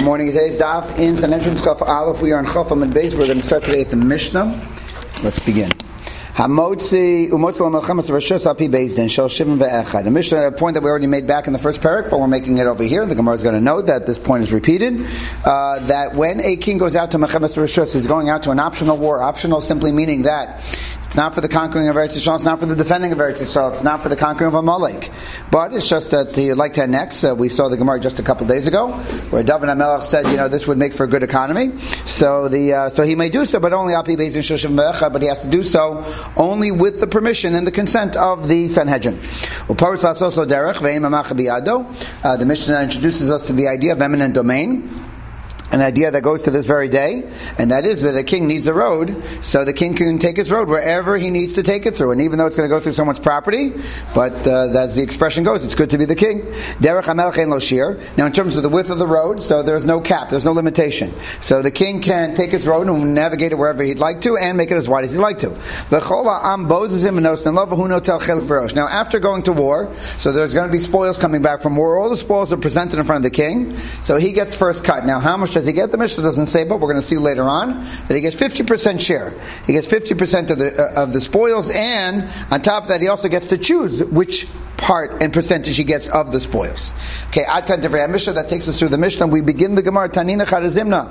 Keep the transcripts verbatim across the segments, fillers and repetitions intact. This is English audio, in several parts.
morning. Today's daf in Sanhedrin Chaf Aleph. We are in Chaf Amud Beis. We're going to start today at the Mishnah. Let's begin. Hamotzi umotzi l'melchemes reshus al pi beis din shel shivim ve'echad. A Mishnah, a point that we already made back in the first parak, but we're making it over here. The Gemara is going to note that this point is repeated. Uh, that when a king goes out to melchemes reshus, he's going out to an optional war. Optional simply meaning that it's not for the conquering of Eretz Yisrael, it's not for the defending of Eretz Yisrael, it's not for the conquering of Amalek. But it's just that he'd like to annex. Uh, we saw the Gemara just a couple of days ago, where David HaMelech said, you know, this would make for a good economy. So the uh, so he may do so, but only al pi beis din shel shivim ve'echad, but he has to do so only with the permission and the consent of the Sanhedrin. Uh, the Mishnah introduces us to the idea of eminent domain, an idea that goes to this very day, and that is that a king needs a road, so the king can take his road wherever he needs to take it through. And even though it's going to go through someone's property, but uh, as the expression goes, it's good to be the king. Derech HaMelech ein lo shir. Now, in terms of the width of the road, so there's no cap, there's no limitation. So the king can take his road and navigate it wherever he'd like to, and make it as wide as he'd like to. Now, after going to war, so there's going to be spoils coming back from war. All the spoils are presented in front of the king, so he gets first cut. Now, how much does he get? The Mishnah doesn't say, but we're going to see later on that he gets fifty percent share. He gets fifty percent of the uh, of the spoils, and on top of that, he also gets to choose which part and percentage he gets of the spoils. Okay, Ad Kan Divrei Mishnah, that takes us through the Mishnah. We begin the Gemara. Tanina Charazimna.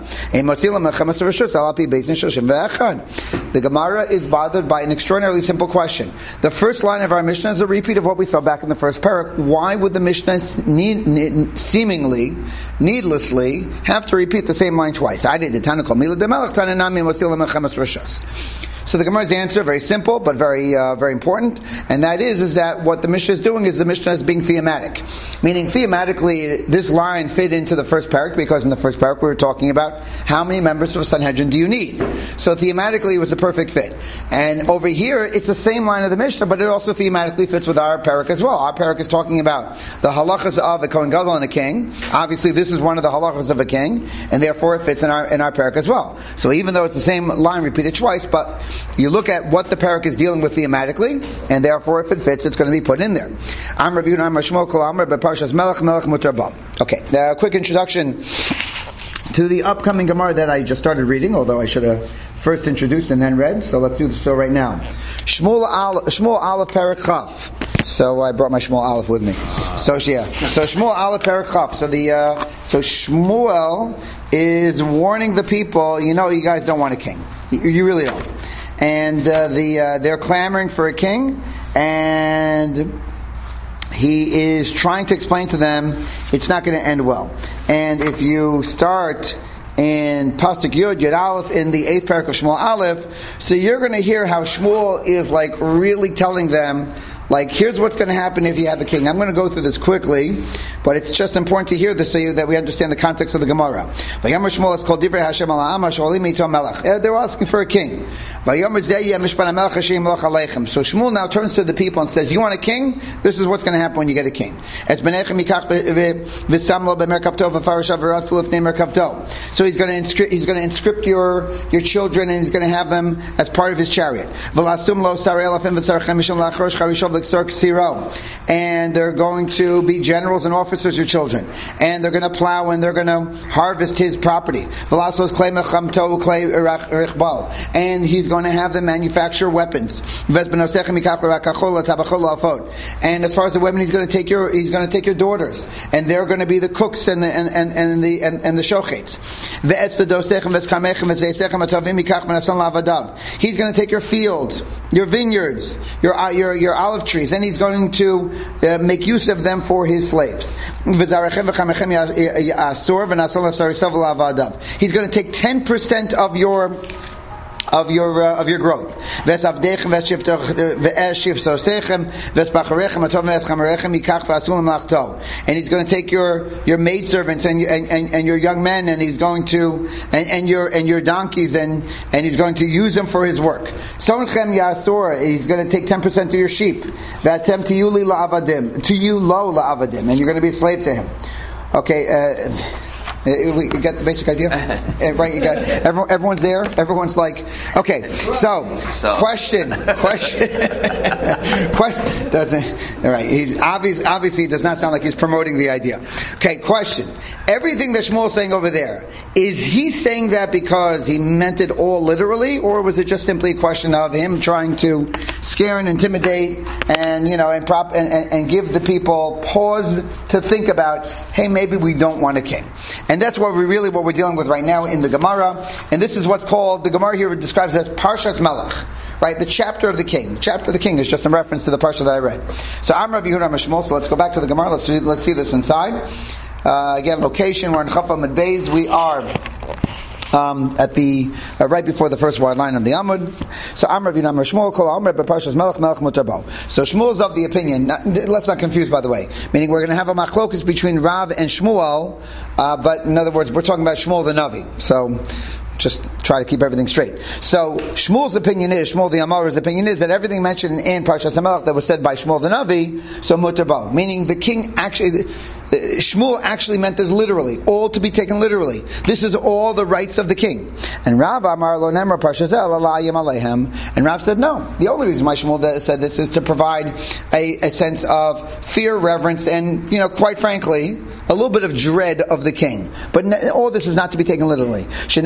The Gemara is bothered by an extraordinarily simple question. The first line of our Mishnah is a repeat of what we saw back in the first parak. Why would the Mishnah need, need, seemingly, needlessly, have to repeat the same line twice? I did the Tanakol Mila Demelech Tananami Motzil Melchemes Reshus. So the Gemara's answer, very simple, but very uh, very important, and that is, is that what the Mishnah is doing is the Mishnah is being thematic. Meaning, thematically, this line fit into the first parak, because in the first parak we were talking about how many members of Sanhedrin do you need. So thematically it was the perfect fit. And over here, it's the same line of the Mishnah, but it also thematically fits with our parak as well. Our parak is talking about the halachas of a Kohen Gadol and a king. Obviously, this is one of the halachas of a king, and therefore it fits in our in our parak as well. So even though it's the same line repeated twice, but you look at what the parak is dealing with thematically, and therefore, if it fits, it's going to be put in there. I'm reviewing I'm Shmuel Kalamar, but Parshas Melech Melech Mutar Ba. Okay, a quick introduction to the upcoming Gemara that I just started reading, although I should have first introduced and then read. So let's do this so right now. Shmuel Al Shmuel Aleph Parak Chaf. So I brought my Shmuel Aleph with me. So yeah, so Shmuel Aleph Parak Chaf. So the uh, so Shmuel is warning the people. You know, you guys don't want a king. You, you really don't. And uh, the uh, they're clamoring for a king, and he is trying to explain to them it's not going to end well. And if you start in Pasuk Yud, Yud Aleph, in the eighth parak of Shmuel Aleph, so you're going to hear how Shmuel is like really telling them, like, here's what's going to happen if you have a king. I'm going to go through this quickly, but it's just important to hear this so you, that we understand the context of the Gemara. Vayamar Shmuel, it's called Divrei Hashem al ha'am sho'alim ito melech. They were asking for a king. Vayamar zeh yeh mishpat hamelech hashem melech aleichem. So Shmuel now turns to the people and says, you want a king? This is what's going to happen when you get a king. Es benechem yikach v'samlo b'merkavto v'farashav v'ratzul l'fnei merkavto. So he's going to inscript, he's going to inscript your your children, and he's going to have them as part of his chariot. V'lasum lo sarei elafim v'tzarchem mishum lachrosh charishov. And they're going to be generals and officers, your children. And they're going to plow and they're going to harvest his property. And he's going to have them manufacture weapons. And as far as the women, he's going to take your he's going to take your daughters, and they're going to be the cooks and the and, and, and the and, and the shochets. He's going to take your fields, your vineyards, your your your olive trees, and he's going to uh, make use of them for his slaves. He's going to take ten percent of your of your uh, of your growth. And he's going to take your your maidservants and, and, and, and your young men, and he's going to and, and your and your donkeys, and, and he's going to use them for his work. He's going to take ten percent of your sheep. To you lo la'avadim, and you're going to be a slave to him. Okay. Uh, We get the basic idea, right? You got everyone, everyone's there. Everyone's like, okay. So, so. question, question. question doesn't. All right. He's obvious. Obviously, it does not sound like he's promoting the idea. Okay. Question. Everything that Shmuel's saying over there, is he saying that because he meant it all literally, or was it just simply a question of him trying to scare and intimidate, and you know, and prop and, and, and give the people pause to think about, hey, maybe we don't want a king. And that's what we really what we're dealing with right now in the Gemara. And this is what's called, the Gemara here describes as Parshat Melech, right? The chapter of the king. The chapter of the king is just in reference to the parsha that I read. So I'm Rav Yehuda Mishmol. So let's go back to the Gemara. Let's read, let's see this inside. Uh, again, location. We're in Chafam Mid Beis. We are Um, at the uh, right before the first wide line of the Amud. So Amr Rav Yehuda Shmuel Kol Amr B'Parshas Melech Melech Mutar Bo. So Shmuel is of the opinion. Not, let's not confuse, by the way. Meaning we're going to have a machlokus between Rav and Shmuel, uh, but in other words, we're talking about Shmuel the Navi. So just try to keep everything straight. So Shmuel's opinion is, Shmuel the Amar's opinion is that everything mentioned in Parshas Melech that was said by Shmuel the Navi, so Mutar Bo. Meaning the king actually. Shmuel actually meant this literally, all to be taken literally. This is all the rights of the king. And Rav Amar Lo Nemar Parshat Alayim Alehem. And Rav said no. The only reason why Shmuel said this is to provide a, a sense of fear, reverence, and you know, quite frankly, a little bit of dread of the king. But all this is not to be taken literally. And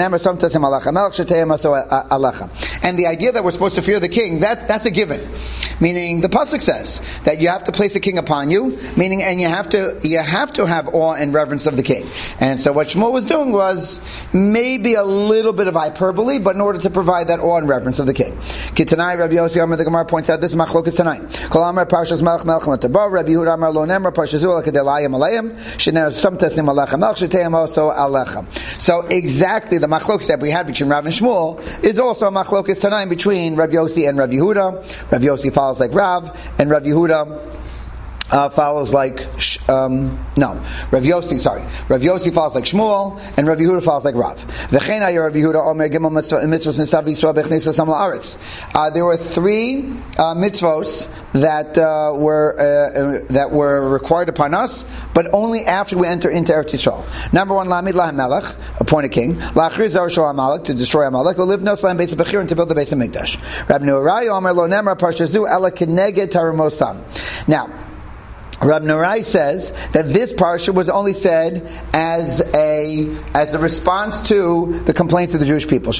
the idea that we're supposed to fear the king, that that's a given. Meaning the pasuk says that you have to place a king upon you. Meaning, and you have to you have to have awe and reverence of the king. And so what Shmuel was doing was maybe a little bit of hyperbole, but in order to provide that awe and reverence of the king. Kitanai Rabbi Yossi Amar the Gemara points out this is machlokas tonight. Kol Amar Parshas Melech Melech Mutar Bo. Rabbi Yehuda Amar Lo Nemar Parshas Zul Kadelayim Aleim Shener Some Tesnim Alecha Melech Shetayim Also Alecha. So exactly the machlokas that we had between Rav and Shmuel is also a machlokas tonight between Rabbi Yossi and Rabbi Yehuda. Rabbi Yossi follows like Rav, and Rabbi Yehuda Uh, follows like um, no Rav Yossi sorry Rav Yossi follows like Shmuel, and Rav Yehuda follows like Rav. V'chein Rav Yehuda Omer Gimel mitzvos nisav Yisrael b'chnisas ham la'aretz. There were three uh, mitzvos that uh, were uh, that were required upon us, but only after we enter into Eretz Yisrael. Number one, Lamid Lahem Melech, appoint a king. La'achir Zar Shol Amalek, to destroy Amalek. Live no Slam Beis Bechir, and to build the Beis Hamikdash. Rab Nurai Omer Lo Nemar Parshazu Ela Keneged Taramosam. Now, Rab Nurai says that this parsha was only said as a as a response to the complaints of the Jewish people.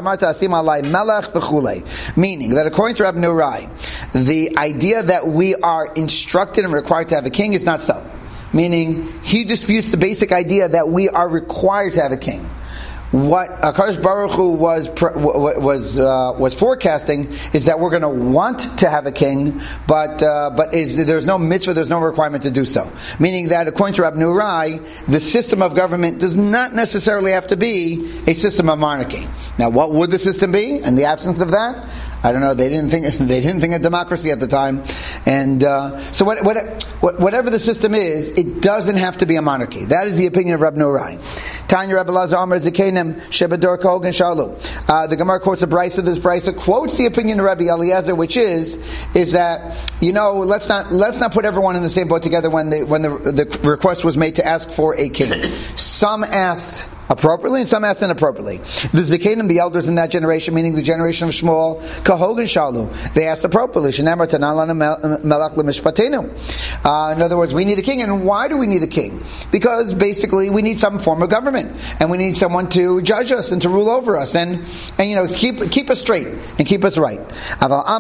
Meaning that according to Rab Nurai, the idea that we are instructed and required to have a king is not so. Meaning he disputes the basic idea that we are required to have a king. What HaKadosh Baruch Hu was was uh, was forecasting is that we're going to want to have a king, but uh, but is, there's no mitzvah, there's no requirement to do so. Meaning that according to Rab Nurai, the system of government does not necessarily have to be a system of monarchy. Now, what would the system be in the absence of that? I don't know. They didn't think they didn't think of democracy at the time, and uh, so what, what, what, whatever the system is, it doesn't have to be a monarchy. That is the opinion of Rab Nurai. Tanya Rabbi Lazar Amar Zekanim Shebador Kogan Shalu. The Gemara quotes a brisa. This brisa quotes the opinion of Rabbi Eliezer, which is is that you know let's not let's not put everyone in the same boat together when the when the the request was made to ask for a king. Some asked appropriately, and some asked inappropriately. The Zekanim, the elders in that generation, meaning the generation of Shmuel, Kahogan Shalu, they asked appropriately. Shenamar Tanalana Melach Lemishpatenu. In other words, we need a king, and why do we need a king? Because basically, we need some form of government, and we need someone to judge us and to rule over us, and and you know keep keep us straight and keep us right. Now,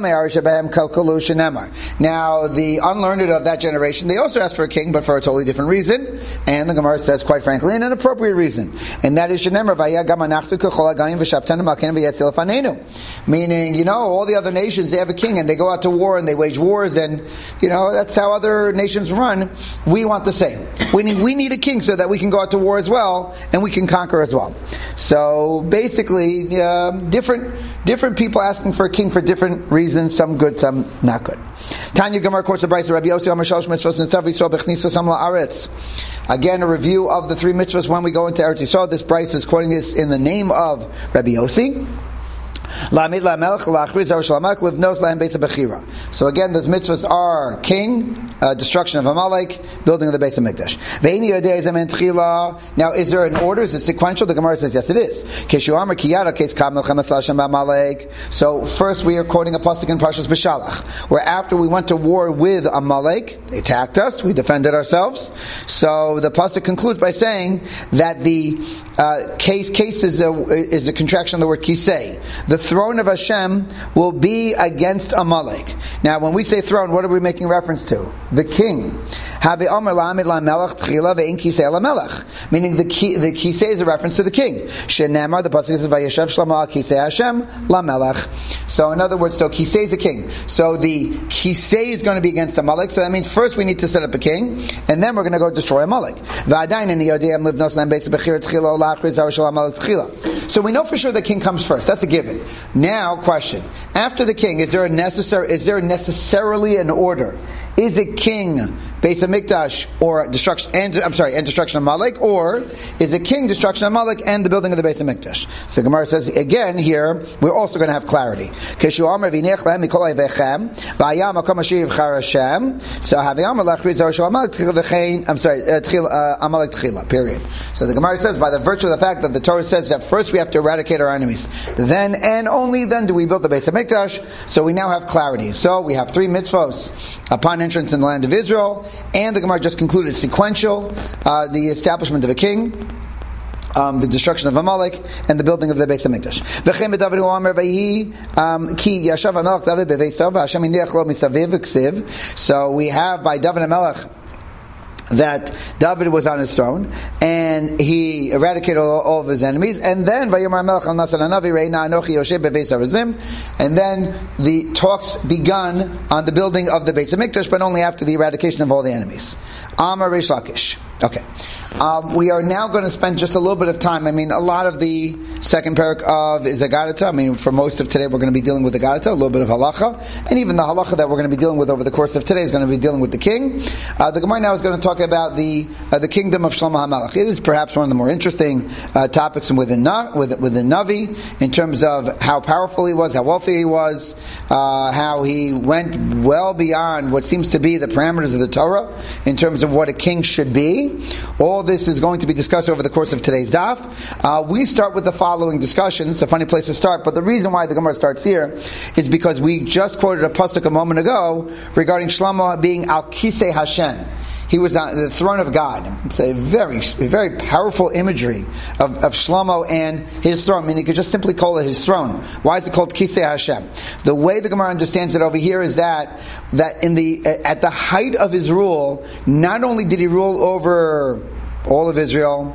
the unlearned of that generation, they also asked for a king, but for a totally different reason, and the Gemara says, quite frankly, an inappropriate reason. And that is meaning, you know, all the other nations, they have a king and they go out to war and they wage wars, and you know that's how other nations run. We want the same. We need we need a king so that we can go out to war as well and we can conquer as well. So basically, uh, different different people asking for a king for different reasons. Some good, some not good. Tanya Gemara quotes the brisa Rabbi Yossi Amar Shalosh Mitzvos Nitzav Yisrael B'chnisas Ham La'aretz. Again, a review of the three mitzvahs when we go into Eretz Yisrael. This brisa is quoting this in the name of Rabbi Yossi. So again, those mitzvahs are king, uh, destruction of Amalek, building of the base of Mikdash. Now, is there an order? Is it sequential? The Gemara says yes, it is. So first we are quoting a pasuk in Parshas B'Shalach, where after we went to war with Amalek, they attacked us, we defended ourselves. So the pasuk concludes by saying that the uh, case case is a, is a contraction of the word kisei. The throne of Hashem will be against Amalek. Now, when we say throne, what are we making reference to? The king. Meaning the ki, the kisei is a reference to the king. Shenemar, the pasuk says, "Vayeshev Shlomo al kisei Hashem lamelech." So, in other words, so kisei is a king. So the kisei is going to be against Amalek. So that means first we need to set up a king, and then we're going to go destroy Amalek. So we know for sure the king comes first. That's a given. Now, question: after the king, is there a necessary? Is there necessarily an order? Is it king, Beis Hamikdash, or destruction? And I'm sorry, and destruction of Amalek, or is it king, destruction of Amalek, and the building of the Beis Hamikdash? So Gemara says again here, we're also going to have clarity. So I'm sorry, Amalek Tchila. Period. So the Gemara says by the virtue of the fact that the Torah says that first we have to eradicate our enemies, then and only then do we build the Beis Hamikdash. So we now have clarity. So we have three mitzvos upon entrance in the land of Israel, and the Gemara just concluded sequential, uh, the establishment of a king, um, the destruction of Amalek, and the building of the Beis Hamikdash. So we have by David HaMelech that David was on his throne and he eradicated all, all of his enemies, and then and then the talks begun on the building of the Beis Hamikdash, but only after the eradication of all the enemies. Amar Reish Lakish. Okay. Um, we are now going to spend just a little bit of time. I mean, a lot of the second parak of is Agadata. I mean, for most of today, we're going to be dealing with Agadata, a little bit of halacha, and even the halacha that we're going to be dealing with over the course of today is going to be dealing with the king. Uh, the Gemara now is going to talk about the uh, the kingdom of Shlomo HaMelech. It is perhaps one of the more interesting uh, topics within Na, within, within Navi, in terms of how powerful he was, how wealthy he was, uh, how he went well beyond what seems to be the parameters of the Torah in terms of what a king should be. All this is going to be discussed over the course of today's daf. Uh, we start with the following discussion. It's a funny place to start, but the reason why the Gemara starts here is because we just quoted a pasuk a moment ago regarding Shlomo being al kisei Hashem. He was on the throne of God. It's a very, a very powerful imagery of, of Shlomo and his throne. I mean, you could just simply call it his throne. Why is it called Kisei Hashem? The way the Gemara understands it over here is that that in the at the height of his rule, not only did he rule over all of Israel,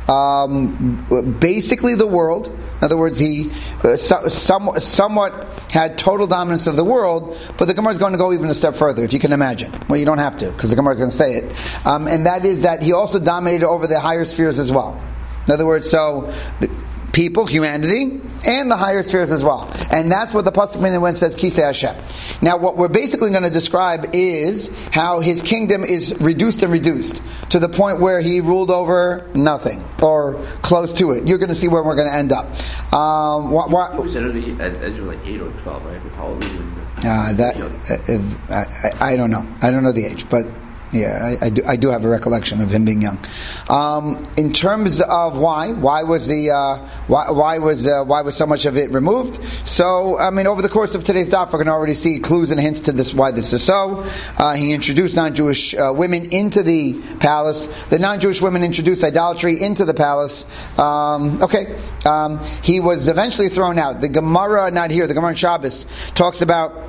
um, basically the world. In other words, he uh, so, somewhat, somewhat had total dominance of the world, but the Gemara is going to go even a step further, if you can imagine. Well, you don't have to, because the Gemara is going to say it. Um, and that is that he also dominated over the higher spheres as well. In other words, so the people, humanity, and the higher spheres as well. And that's what the pasuk means when it says Kisei Hashem. Now, what we're basically going to describe is how his kingdom is reduced and reduced to the point where he ruled over nothing or close to it. You're going to see where we're going to end up. Um, what, what, was at age of like eight or twelve, right? How old was he? Uh, that uh, I, I don't know. I don't know the age, but. Yeah, I, I do. I do have a recollection of him being young. Um, in terms of why, why was the uh, why, why was uh, why was so much of it removed? So, I mean, over the course of today's daf, we're going to already see clues and hints to this. Why this is so. Uh, he introduced non-Jewish uh, women into the palace. The non-Jewish women introduced idolatry into the palace. Um, okay, um, he was eventually thrown out. The Gemara, not here. The Gemara in Shabbos talks about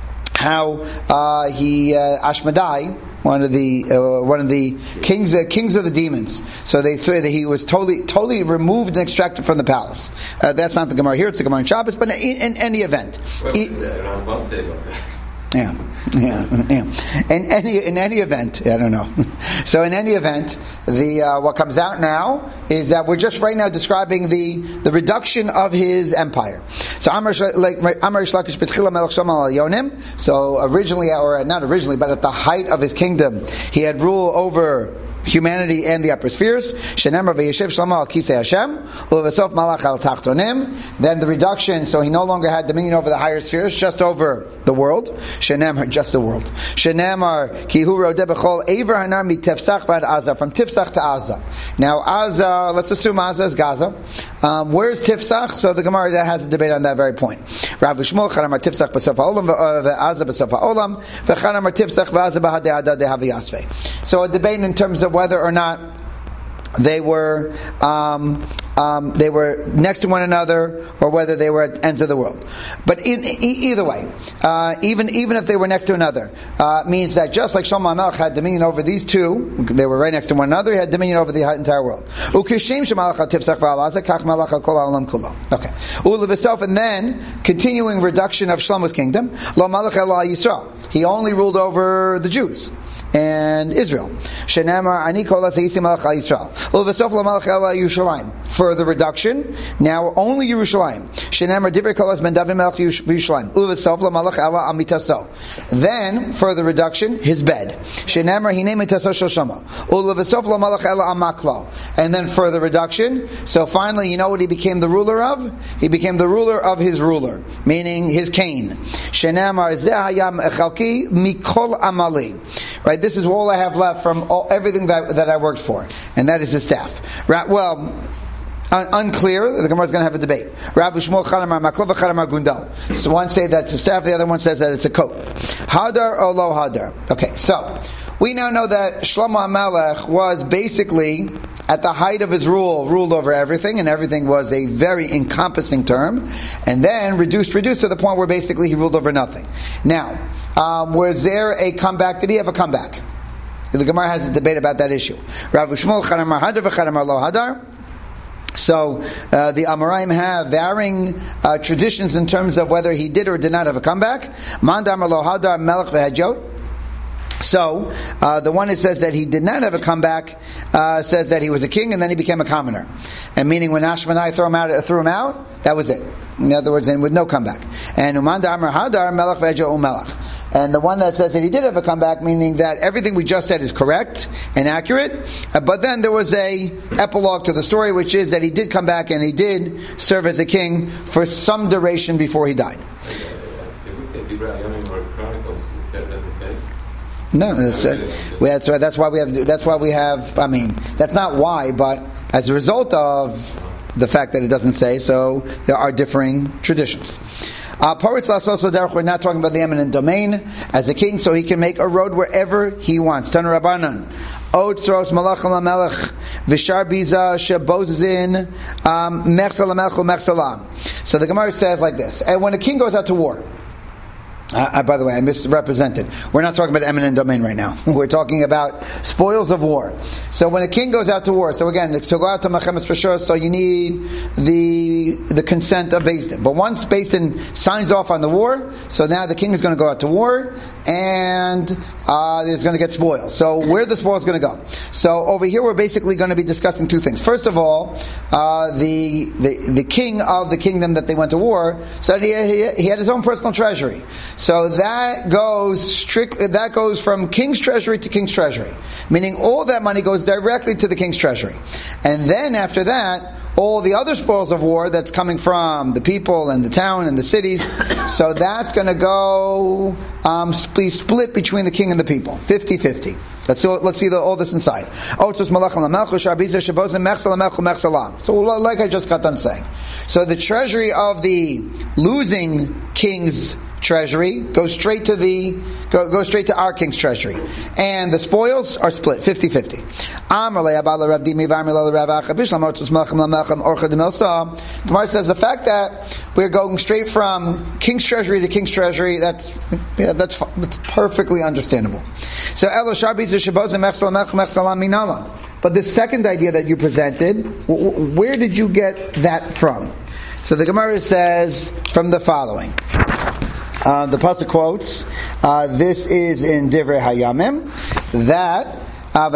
how uh, he uh, Ashmedai. One of the uh, one of the kings uh, kings of the demons. So they say that he was totally totally removed and extracted from the palace. Uh, that's not the Gemara here; it's the Gemara in Shabbos. But in, in any event, what was that? Rambam say about that? Yeah, yeah, yeah. In any in any event, I don't know. So in any event, the uh, what comes out now is that we're just right now describing the, the reduction of his empire. So Amar like Amar Shlakish B'tchila Melech Shlomo al Yonim. So originally, or not originally, but at the height of his kingdom, he had rule over humanity and the upper spheres. Shenemar v'yeshiv Shlomo al kisei Hashem, ulevasof malach al tachtonim. Then the reduction, so he no longer had dominion over the higher spheres, just over the world. Shenemar, just the world. Shenemar ki hu rodeh b'chol ever hanar mi Tifsach v'ad Aza, from Tifsach to Aza. Now Aza, let's assume Aza is Gaza. Um, where's Tifsach? So the Gemara has a debate on that very point. Rav Shmuel Chanamar Tifsach b'sof ha'olam v'Aza b'sof ha'olam v'Chanamar Tifsach v'Aza b'hadei ada dehavi yasvei. So a debate in terms of whether or not they were um, um, they were next to one another, or whether they were at ends of the world. But in, e- either way, uh, even even if they were next to another, uh, means that just like Shlomo HaMelech had dominion over these two, they were right next to one another. He had dominion over the entire world. Okay. And then continuing reduction of Shlomo's kingdom. Lo Malach Ela Yisrael. He only ruled over the Jews and Israel. Shenamar ani kol ha'seisi malach Yisrael. Ulevasof lo malach ela Yerushalayim. Further reduction. Now only Yerushalayim. Shenamar divrei kol ben David melech Yerushalayim. Ulevasof lo malach ela amitaso. Then further reduction. His bed. Shenamar hinei mitaso shel Shlomo. Ulevasof lo malach ela amaklo. And then further reduction. So finally, you know what he became the ruler of? He became the ruler of his ruler, meaning his cane. Shenamar zeh hayam echalki mikol amali. Right. This is all I have left from all, everything that, that I worked for, and that is his staff. Right, well, un- unclear. The Gemara is going to have a debate. Rav Shmuel Chanamar Maklov Chanamar Gundal. So one say that's a staff, the other one says that it's a coat. Hadar or lo hadar. Okay, so we now know that Shlomo HaMelech was basically at the height of his rule, ruled over everything, and everything was a very encompassing term, and then reduced, reduced to the point where basically he ruled over nothing. Now, um, was there a comeback? Did he have a comeback? The Gemara has a debate about that issue. Rav Shmuel Chanamar Hadar v'Chanamar lo hadar. So uh, the Amoraim have varying uh, traditions in terms of whether he did or did not have a comeback. Man damar lo hadar melech v'hajot. So, uh, the one that says that he did not have a comeback uh, says that he was a king and then he became a commoner. And meaning when Ashmanai threw him out, threw him out, that was it. In other words, and with no comeback. And Uman Da'amar Hadar Melech Ve'ejo Umelech. And the one that says that he did have a comeback, meaning that everything we just said is correct and accurate, uh, but then there was a epilogue to the story, which is that he did come back and he did serve as a king for some duration before he died. No, that's, uh, we, that's, that's why we have. That's why we have. I mean, that's not why, but as a result of the fact that it doesn't say, so there are differing traditions. Uh, Paritz Lasoso Derech, we're not talking about the eminent domain as a king, so he can make a road wherever he wants. Tanu Rabbanan, Otzros Malachim LaMelech Vishar Biza Shebozin Mechsel LaMelech Mechselam. So the Gemara says like this: and when a king goes out to war. Uh, by the way, I misrepresented. We're not talking about eminent domain right now. We're talking about spoils of war. So when a king goes out to war, so again, to go out to Mechemes for sure, so you need the the consent of Beis Din. But once Beis Din signs off on the war, so now the king is going to go out to war, and uh, there's going to get spoils. So where the spoils going to go? So over here, we're basically going to be discussing two things. First of all, uh, the, the the king of the kingdom that they went to war said he he, he had his own personal treasury. So that goes strict. That goes from king's treasury to king's treasury, meaning all that money goes directly to the king's treasury. And then after that, all the other spoils of war that's coming from the people and the town and the cities, so that's going to go um, be split between the king and the people, fifty-fifty. Let's see, let's see the, all this inside. So like I just got done saying. So the treasury of the losing king's treasury goes straight to the go, goes straight to our king's treasury, and the spoils are split fifty-fifty. Gemara says the fact that we're going straight from king's treasury to king's treasury, that's yeah, that's, that's perfectly understandable. So but the second idea that you presented, where did you get that from? So the Gemara says from the following. Uh, the pasuk quotes, uh, this is in Divrei Hayamim, that uh,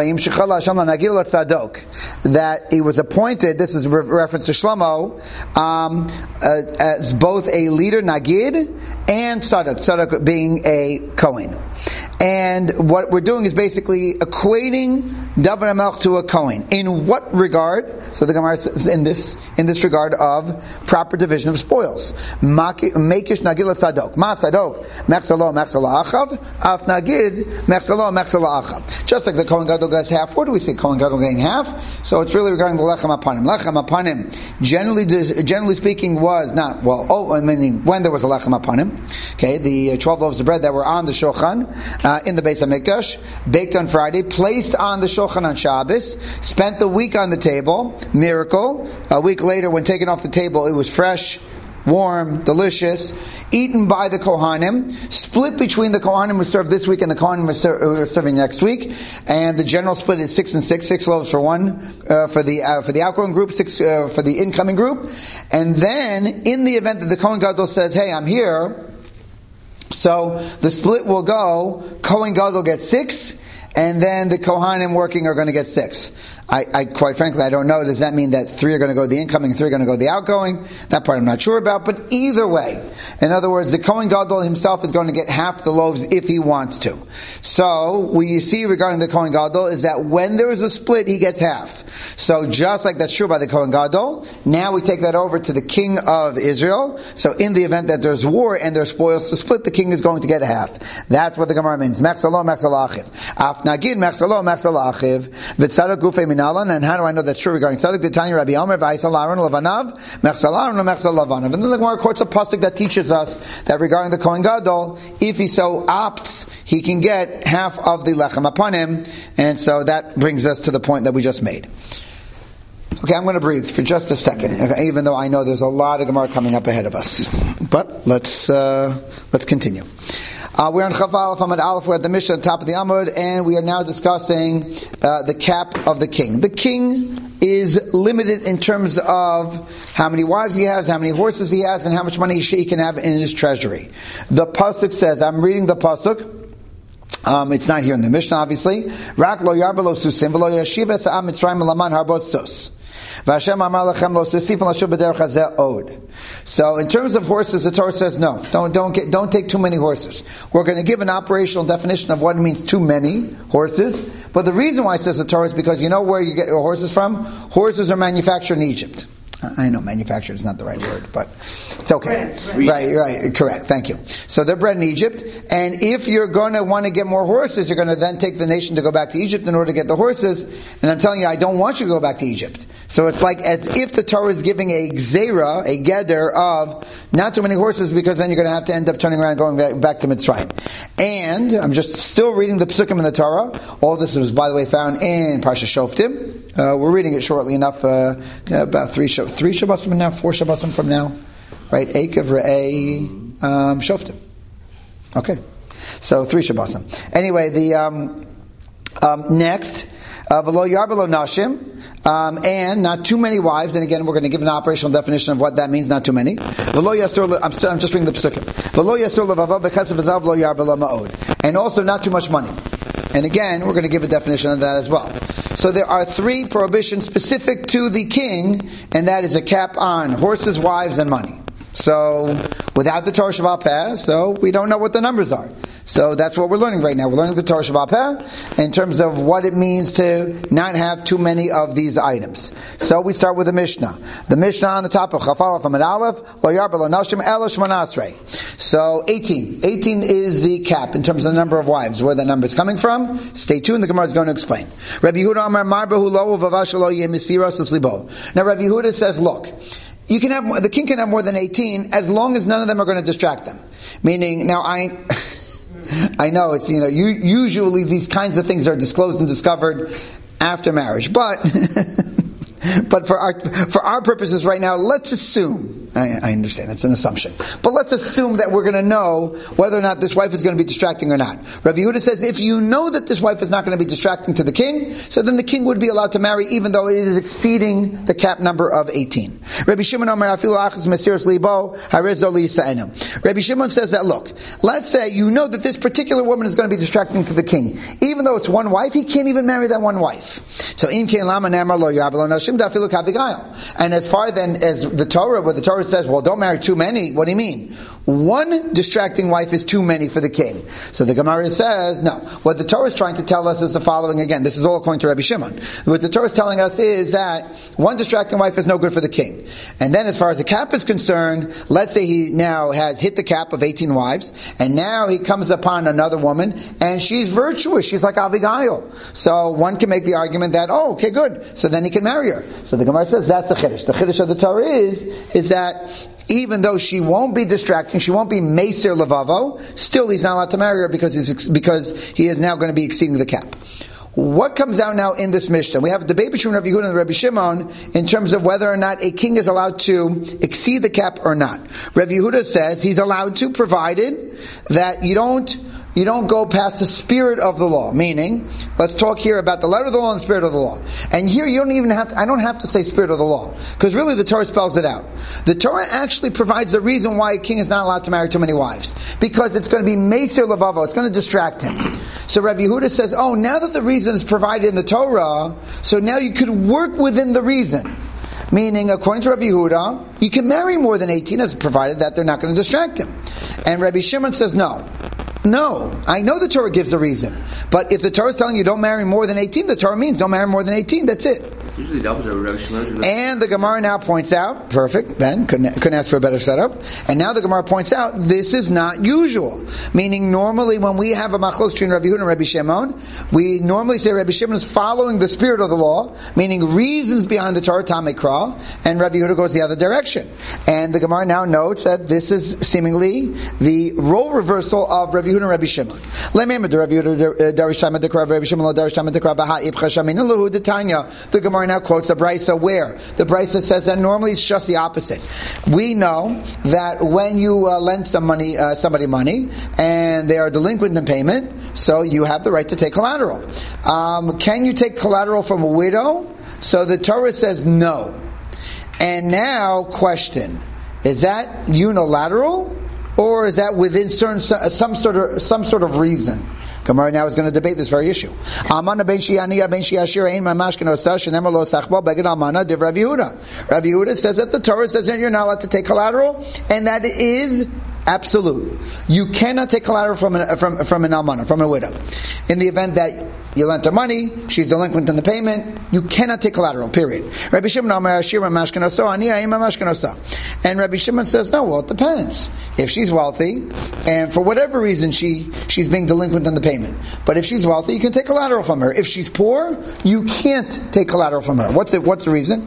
that he was appointed, this is re- reference to Shlomo, um, uh, as both a leader, Nagid, and Tzadok, Tzadok being a Kohen. And what we're doing is basically equating Davar HaMelech to a Kohen. In what regard? So the Gemara says in this in this regard of proper division of spoils. Makish Nagid Tzadok. Ma Tzadok Mechsalo Mechsala Achav. Af Nagid Mechsalo Mechsala Achav. Just like the Kohen Gadol gets half. What do we say? Kohen Gadol getting half. So it's really regarding the Lechem Apanim. Lechem Apanim, generally generally speaking, was not well. Oh, I mean when there was a Lechem Apanim. Okay, the twelve loaves of bread that were on the Shulchan uh, in the Beis HaMikdash, baked on Friday, placed on the Shulchan on Shabbos, spent the week on the table. Miracle. A week later, when taken off the table, it was fresh, warm, delicious, eaten by the Kohanim, split between the Kohanim who served this week and the Kohanim who ser- who are serving next week, and the general split is six and six, six loaves for one, uh, for the uh, for the outgoing group, six uh, for the incoming group, and then in the event that the Kohen Gadol says, "Hey, I'm here," so the split will go, Kohen Gadol gets six, and then the Kohanim working are going to get six. I, I quite frankly, I don't know. Does that mean that three are going to go the incoming, three are going to go the outgoing? That part I'm not sure about. But either way, in other words, the Kohen Gadol himself is going to get half the loaves if he wants to. So what you see regarding the Kohen Gadol is that when there is a split, he gets half. So just like that's true by the Kohen Gadol, now we take that over to the king of Israel. So in the event that there's war and there's spoils to split, the king is going to get a half. That's what the Gemara means. Mechsalo, mechsalo achiv. Af nagid, mechsalo, mechsalo achiv. V'tzadok gufei min. And how do I know that's true regarding Tzadok? The Tanya Rabbi Omer V'Aisal Aaron Levanav Mechsal Aaron Mechsal Levanav. And then the Gemara quotes a pasuk that teaches us that regarding the Kohen Gadol, if he so opts, he can get half of the lechem apanim, and so that brings us to the point that we just made. Okay, I'm going to breathe for just a second, even though I know there's a lot of Gemara coming up ahead of us. But let's uh, let's continue. Uh, we're on Chav Aleph Amud Aleph. We're at the Mishnah on top of the Amud, and we are now discussing uh, the cap of the king. The king is limited in terms of how many wives he has, how many horses he has, and how much money he can have in his treasury. The pasuk says, I'm reading the pasuk. Um, it's not here in the Mishnah, obviously. Rak lo yarbelo susim v'lo yashiv et sa'am mitzrayim laman harbot sus. So in terms of horses, the Torah says no. Don't don't get don't take too many horses. We're going to give an operational definition of what it means too many horses. But the reason why it says the Torah is because you know where you get your horses from? Horses are manufactured in Egypt. I know manufactured is not the right word, but it's okay. Right, right, correct. Thank you. So they're bred in Egypt, and if you're going to want to get more horses, you're going to then take the nation to go back to Egypt in order to get the horses. And I'm telling you, I don't want you to go back to Egypt. So it's like as if the Torah is giving a gzera, a geder of not too many horses, because then you're going to have to end up turning around and going back, back to Mitzrayim. And I'm just still reading the psukim in the Torah. All this was, by the way, found in Parsha Shoftim. Uh, we're reading it shortly enough, uh, about three three Shabbos from now, four Shabbos from now, right? Eikev Re'ei um, Shoftim. Okay, so three Shabbos. Anyway, the um, um, next, V'lo yarbelo nashim, um, and not too many wives. And again, we're going to give an operational definition of what that means. Not too many. V'lo yasur. I'm, still, I'm just reading the psukim. V'lo yasur levavav b'chetzav v'zav v'lo yarbelo ma'od, and also not too much money. And again, we're going to give a definition of that as well. So there are three prohibitions specific to the king, and that is a cap on horses, wives, and money. So, without the Torah Sheba'al Peh, so we don't know what the numbers are. So that's what we're learning right now. We're learning the Torah Sheba'al Peh in terms of what it means to not have too many of these items. So we start with the Mishnah. The Mishnah on the top of Chaf Aleph Amud Aleph, Lo Yarba Lo Nashim Ela Shmona Asrei. So eighteen. eighteen is the cap in terms of the number of wives. Where the number is coming from, stay tuned, the Gemara is going to explain. Rabbi Yehuda Amar Marbahu Lo Vavash Lo Yeh Mesiras Libo. Now Rabbi Yehuda says, look, you can have, the king can have more than eighteen as long as none of them are going to distract them. Meaning, now I, I know it's, you know, you, usually these kinds of things are disclosed and discovered after marriage, but, but for our, for our purposes right now, let's assume, I, I understand, it's an assumption, but let's assume that we're going to know whether or not this wife is going to be distracting or not. Rabbi Yehuda says, if you know that this wife is not going to be distracting to the king, so then the king would be allowed to marry even though it is exceeding the cap number of eighteen. Rabbi Shimon Omer Afilu Achaz Mesiras Libo Harezo Liyisaenu. Rabbi Shimon says that, look, let's say you know that this particular woman is going to be distracting to the king. Even though it's one wife, he can't even marry that one wife. So Im Kein Lama Namar Lo Yarbelo Nashim Dafilu Kavigail. And as far then as the Torah, where the Torah Torah says, well, don't marry too many. What do you mean? One distracting wife is too many for the king. So the Gemara says, no. What the Torah is trying to tell us is the following again. This is all according to Rabbi Shimon. What the Torah is telling us is that one distracting wife is no good for the king. And then as far as the cap is concerned, let's say he now has hit the cap of eighteen wives, and now he comes upon another woman, and she's virtuous. She's like Abigail. So one can make the argument that, oh, okay, good. So then he can marry her. So the Gemara says that's the Chiddush. The Chiddush of the Torah is, is that even though she won't be distracting, she won't be Meser Levavo, still he's not allowed to marry her because he's, because he is now going to be exceeding the cap. What comes out now in this Mishnah? We have a debate between Rabbi Yehuda and Rabbi Shimon in terms of whether or not a king is allowed to exceed the cap or not. Rabbi Yehuda says he's allowed to, provided that you don't You don't go past the spirit of the law. Meaning, let's talk here about the letter of the law and the spirit of the law. And here you don't even have to, I don't have to say spirit of the law. Because really the Torah spells it out. The Torah actually provides the reason why a king is not allowed to marry too many wives. Because it's going to be Meser Levavo, it's going to distract him. So Rabbi Yehuda says, oh, now that the reason is provided in the Torah, so now you could work within the reason. Meaning, according to Rabbi Yehuda, you can marry more than eighteen, as provided that they're not going to distract him. And Rabbi Shimon says, no. No, I know the Torah gives a reason. But if the Torah is telling you don't marry more than eighteen, the Torah means don't marry more than eighteen, that's it. It's usually the opposite of Rabbi Shimon. And the Gemara now points out, perfect, Ben, couldn't, couldn't ask for a better setup. And now the Gemara points out, this is not usual. Meaning, normally when we have a machlokes between Rabbi Yehuda and Rabbi Shimon, we normally say Rabbi Shimon is following the spirit of the law, meaning reasons behind the Torah, Tamikra, and Rabbi Yehuda goes the other direction. And the Gemara now notes that this is seemingly the role reversal of Rabbi Yehuda and Rabbi Shimon. The Gemara now quotes the Brisa where the Brisa says that normally it's just the opposite. We know that when you uh, lend some money, uh, somebody money, and they are delinquent in payment, so you have the right to take collateral. Um, can you take collateral from a widow? So the Torah says no. And now, question: is that unilateral, or is that within certain some sort of some sort of reason? Gemara now is going to debate this very issue. Amana ben Shianiya ben Shiashir ein mamash kenosa shenemar lo tzachbo beged almana div Rav Yehuda. Rav Yehuda says that the Torah says that you're not allowed to take collateral, and that is absolute. You cannot take collateral from an, from from an almana, from a widow. In the event that you lent her money, she's delinquent in the payment, you cannot take collateral, period. Rabbi Shimon Amar Ashir mamash kenosa aniya ein mamash kenosa. And Rabbi Shimon says, no, well, it depends. If she's wealthy, and for whatever reason she she's being delinquent in the payment, but if she's wealthy, you can take collateral from her. If she's poor, you can't take collateral from her. What's the, what's the reason?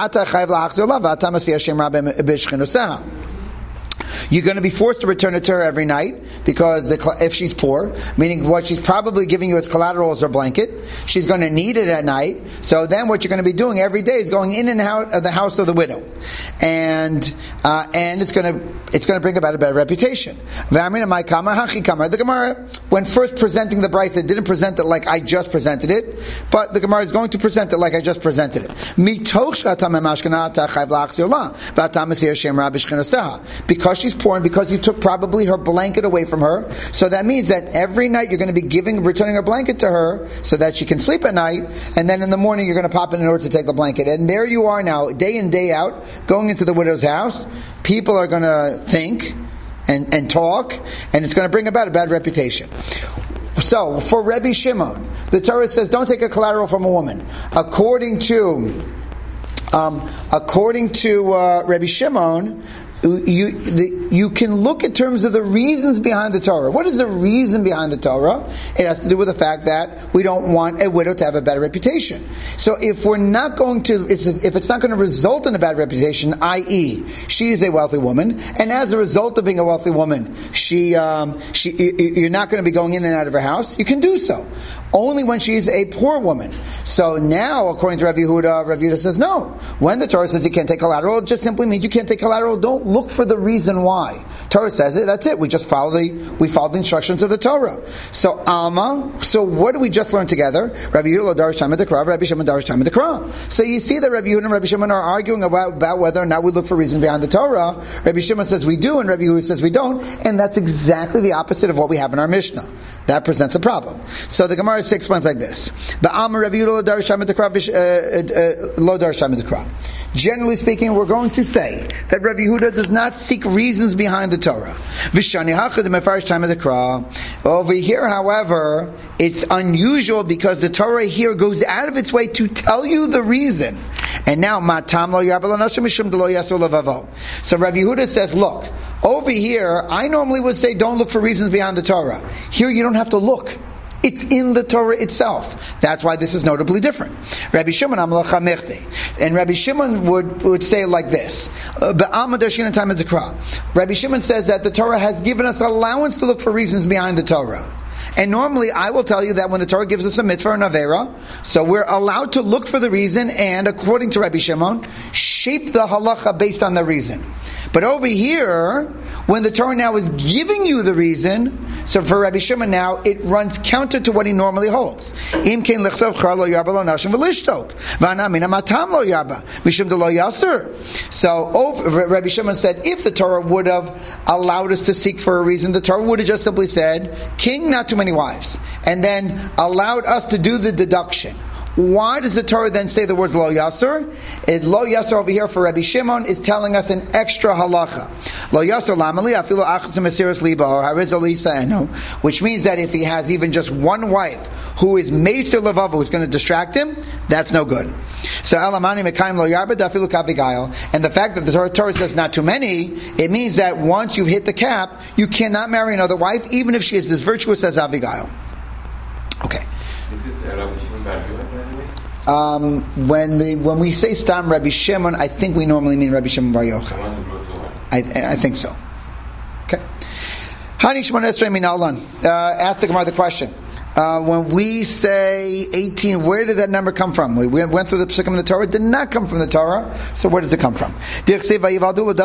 You're going to be forced to return it to her every night, because the, if she's poor, meaning what she's probably giving you as collateral is her blanket, she's going to need it at night. So then what you're going to be doing every day is going in and out of the house of the widow, and uh, and it's going to it's going to bring about a better reputation. The Gemara, when first presenting the Brisa, it didn't present it like I just presented it, but the Gemara is going to present it like I just presented it. Because she's poor and because you took probably her blanket away from her, so that means that every night you're going to be giving, returning her blanket to her so that she can sleep at night, and then in the morning you're going to pop in in order to take the blanket. And there you are now, day in, day out, going into the widow's house. People are going to think and, and talk, and it's going to bring about a bad reputation. So, for Rabbi Shimon, the Torah says don't take a collateral from a woman. According to um, according to uh, Rabbi Shimon, You the, you can look in terms of the reasons behind the Torah. What is the reason behind the Torah? It has to do with the fact that we don't want a widow to have a better reputation. So if we're not going to, it's, if it's not going to result in a bad reputation, that is, she is a wealthy woman, and as a result of being a wealthy woman, she, um, she, you're not going to be going in and out of her house, you can do so. Only when she is a poor woman. So now, according to Rav Yehuda, Rav Yehuda says no. When the Torah says you can't take collateral, it just simply means you can't take collateral. Don't look for the reason why. Torah says it, that's it. We just follow the we follow the instructions of the Torah. So Alma, so what do we just learn together? Rabbi Yehuda Darish Time the Kra, Rabbi Shimon Darish Time the Kra. So you see that Rabbi Yehuda and Rabbi Shimon are arguing about, about whether or not we look for reasons behind the Torah. Rabbi Shimon says we do, and Rabbi Yehuda says we don't, and that's exactly the opposite of what we have in our Mishnah. That presents a problem. So the Gemara explains like this: Ba'alma Rabbi Yehuda Darish Time the Kra, Lo Darish Time the Kra. Generally speaking, we're going to say that Rabbi Yehuda does not seek reasons behind the Torah. Over here, however, it's unusual because the Torah here goes out of its way to tell you the reason. And now, matam lo yarbel anashim mishum delo yasu levavo. So Rabbi Yehuda says, look, over here, I normally would say don't look for reasons behind the Torah. Here you don't have to look. It's in the Torah itself. That's why this is notably different. Rabbi Shimon Amlacha Mechti. And Rabbi Shimon would, would say it like this. Rabbi Shimon says that the Torah has given us allowance to look for reasons behind the Torah. And normally I will tell you that when the Torah gives us a mitzvah or an avera, so we're allowed to look for the reason and, according to Rabbi Shimon, shape the halacha based on the reason. But over here, when the Torah now is giving you the reason, so for Rabbi Shimon now, it runs counter to what he normally holds. So over, Rabbi Shimon said, if the Torah would have allowed us to seek for a reason, the Torah would have just simply said, king, not too many wives, and then allowed us to do the deduction. Why does the Torah then say the words lo yasser? It, lo yasser over here for Rabbi Shimon is telling us an extra halacha. Lo yasser lamali afilu achatzim asiris liba or harizal eno, which means that if he has even just one wife who is meisir levavu, who's going to distract him, that's no good. So elamani mekayim lo yarba dafilu kavigail, and the fact that the Torah, Torah says not too many, it means that once you've hit the cap, you cannot marry another wife, even if she is as virtuous as Avigail. Okay. Is this uh, Rabbi Shimon Bar Yochai? Um, when the when we say Stam Rabbi Shimon, I think we normally mean Rabbi Shimon Bar Yochai. I, I think so. Okay. Hani Shimon Esrei Min Alan. Ask the Gemara the question. Uh, when we say eighteen, where did that number come from? We went through the Psukim of the Torah. It did not come from the Torah. So where does it come from? So we're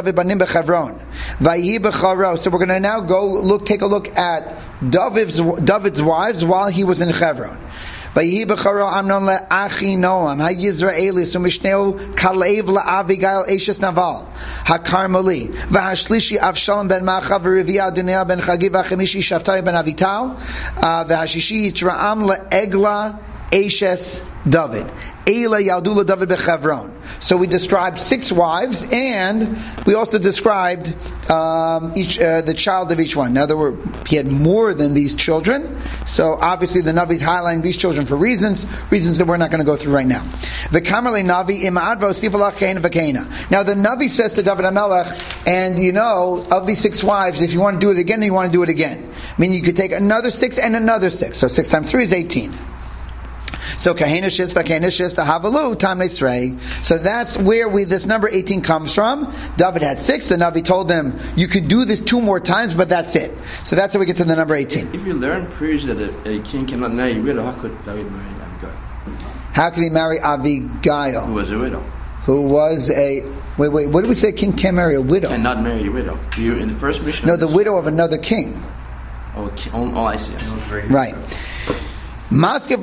going to now go look, take a look at David's, David's wives while he was in Hebron. Vayihi b'charo Amnon le'achi Noam ha'Yizraeli sumishneu kalev la'Avigail eshes Naval ha'Karmeli v'hashlishi Avshalom ben Maacha v'Rivia Adoniah ben Chagi v'Chamishi Shavtai ben Avital v'hashishi Yitra'am le'Egla eshes David. Eila Yaldula David b'Chevron. So we described six wives, and we also described um, each uh, the child of each one. Now there were he had more than these children, so obviously the Navi is highlighting these children for reasons, reasons that we're not going to go through right now. The Kamerle Navi Ima'advo Sifalach Kain V'Kaina. Now the Navi says to David HaMelech, and you know, of these six wives, if you want to do it again, you want to do it again. I mean, you could take another six and another six. So six times three is eighteen. So kahena shis v'kahena shis havalu tam netzrei. So that's where we this number eighteen comes from. David had six. The Navi told him you could do this two more times, but that's it. So that's how we get to the number eighteen. If you learn previously that a, a king cannot marry a widow, how could David marry Abigail? How could he marry Abigail? Who was a widow? Who was a wait wait? What did we say? King can't marry a widow. Cannot marry a widow. You in the first mission. No, the widow of another king. Oh, oh, oh I see. Right. So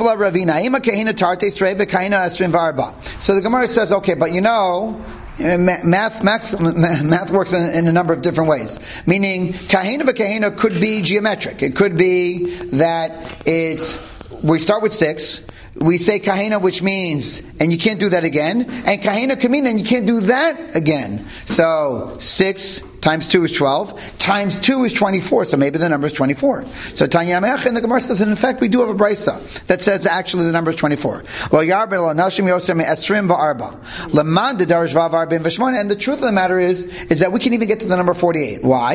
the Gemara says, okay, but you know, math math, math works in, in a number of different ways. Meaning, kahena v'kahena could be geometric. It could be that it's we start with six. We say kahena, which means, and you can't do that again. And kahena can mean, and you can't do that again. So six times two is twelve. Times two is twenty-four. So maybe the number is twenty-four. So Tanya Mech and the Gemara says, and in fact, we do have a brisa that says actually the number is twenty-four. And the truth of the matter is, is that we can even get to the number forty-eight. Why?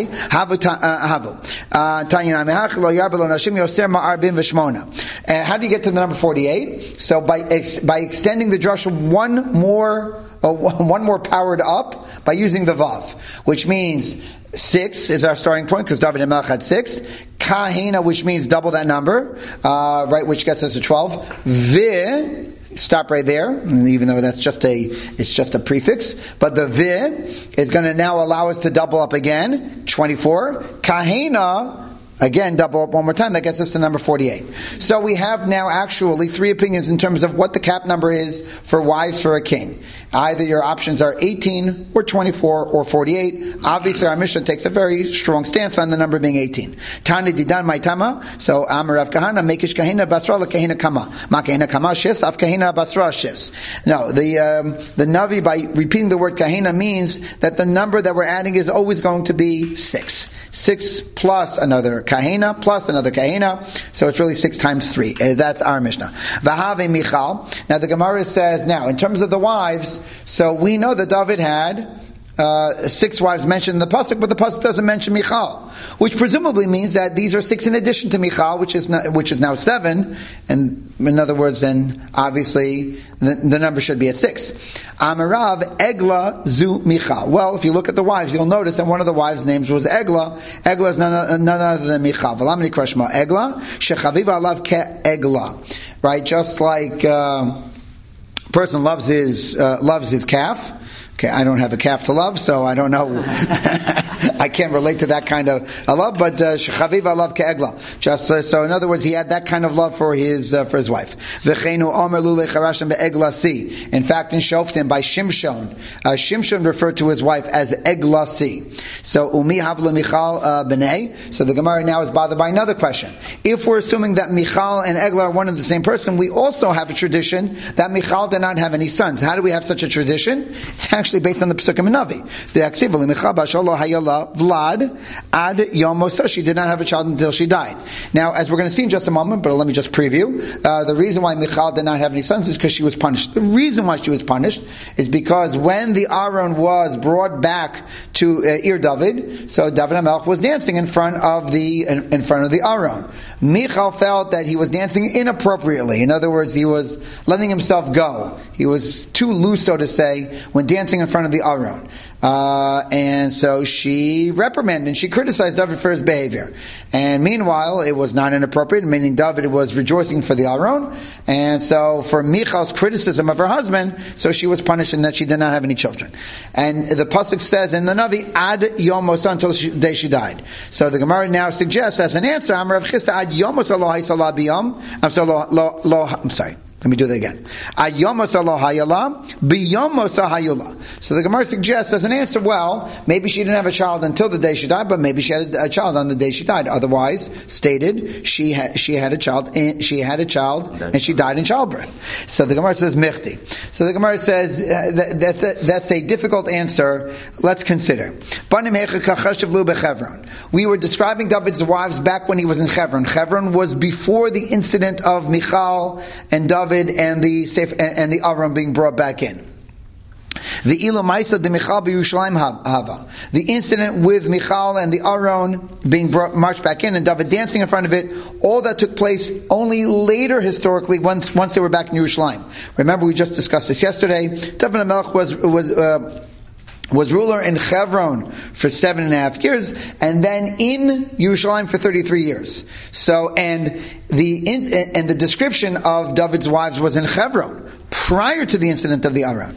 Uh, how do you get to the number forty-eight? So by ex- by extending the drasha one more uh, one more powered up by using the vav, which means six is our starting point because David HaMelech had six. Kahena, which means double that number, uh, right, which gets us to twelve. Vi stop right there, even though that's just a, it's just a prefix. But the vi is going to now allow us to double up again. twenty-four. Kahena, again, double up one more time. That gets us to number forty-eight. So we have now actually three opinions in terms of what the cap number is for wives for a king. Either your options are eighteen, or twenty-four, or forty-eight. Obviously, our Mishnah takes a very strong stance on the number being eighteen. Tani didan maitama. So Amarav kahana mekish kahina basra kahina kama ma kahina kama shis af kahina basra shis. No, the um, the Navi, by repeating the word kahina, means that the number that we're adding is always going to be six. Six plus another kahina plus another kahina. So it's really six times three. Uh, that's our Mishnah. Vahave Michal. Now the Gemara says, now in terms of the wives, so we know that David had uh, six wives mentioned in the pasuk, but the pasuk doesn't mention Michal, which presumably means that these are six in addition to Michal, which is not, which is now seven. And in other words, then obviously the, the number should be at six. Amarav Egla Zu Michal. Well, if you look at the wives, you'll notice that one of the wives' names was Egla. Egla is none, none other than Michal. V'lamini krashma Egla shechaviva alav ke Egla. Right, just like uh, person loves his uh, loves his calf. Okay, I don't have a calf to love, so I don't know. I can't relate to that kind of love, but shechaviv alav ke'egla. Just uh, so, in other words, he had that kind of love for his uh, for his wife. V'cheinu omer lu lecharashim be'egla si. In fact, in Shoftim by Shimshon, uh, Shimshon referred to his wife as egla si. So umi havla Michal uh, b'nei. So the Gemara now is bothered by another question. If we're assuming that Michal and Egla are one and the same person, we also have a tradition that Michal did not have any sons. How do we have such a tradition? It's actually based on the Pesukim in Navi. The Aksiv Michal b'sholo hayala Vlad ad yom mosa. She did not have a child until she died. Now, as we're going to see in just a moment, but let me just preview, uh, the reason why Michal did not have any sons is because she was punished. The reason why she was punished is because when the Aron was brought back to uh, Ir David, so David HaMelech was dancing in front of the in, in front of the Aron. Michal felt that he was dancing inappropriately. In other words, he was letting himself go. He was too loose, so to say, when dancing in front of the Aron. Uh, and so she reprimanded and she criticized David for his behavior. And meanwhile, it was not inappropriate, meaning David was rejoicing for the Aron. And so for Michal's criticism of her husband, so she was punished in that she did not have any children. And the pasuk says in the Navi, ad yom mosa, until the day she died. So the Gemara now suggests as an answer, Amar Rav Chisda ad yom mosa lo haisala biyom. I'm sorry, lo, lo, lo, I'm sorry. Let me do that again. So the Gemara suggests as an answer, well, maybe she didn't have a child until the day she died, but maybe she had a child on the day she died. Otherwise, stated, she had, she had a child, and she had a child, and she died in childbirth. So the Gemara says, Michti. So the Gemara says, uh, that, that, that, that's a difficult answer. Let's consider. We were describing David's wives back when he was in Hebron. Hebron was before the incident of Michal and David and the Seif, and the Aron being brought back in. The Ilamaisa de Michal b'Yerushalayim Hava. The incident with Michal and the Aron being brought, marched back in and David dancing in front of it, all that took place only later historically once once they were back in Yerushalayim. Remember, we just discussed this yesterday. David HaMelech was was uh, was ruler in Hebron for seven and a half years, and then in Yerushalayim for thirty-three years. So, and the and the description of David's wives was in Hebron prior to the incident of the Aron.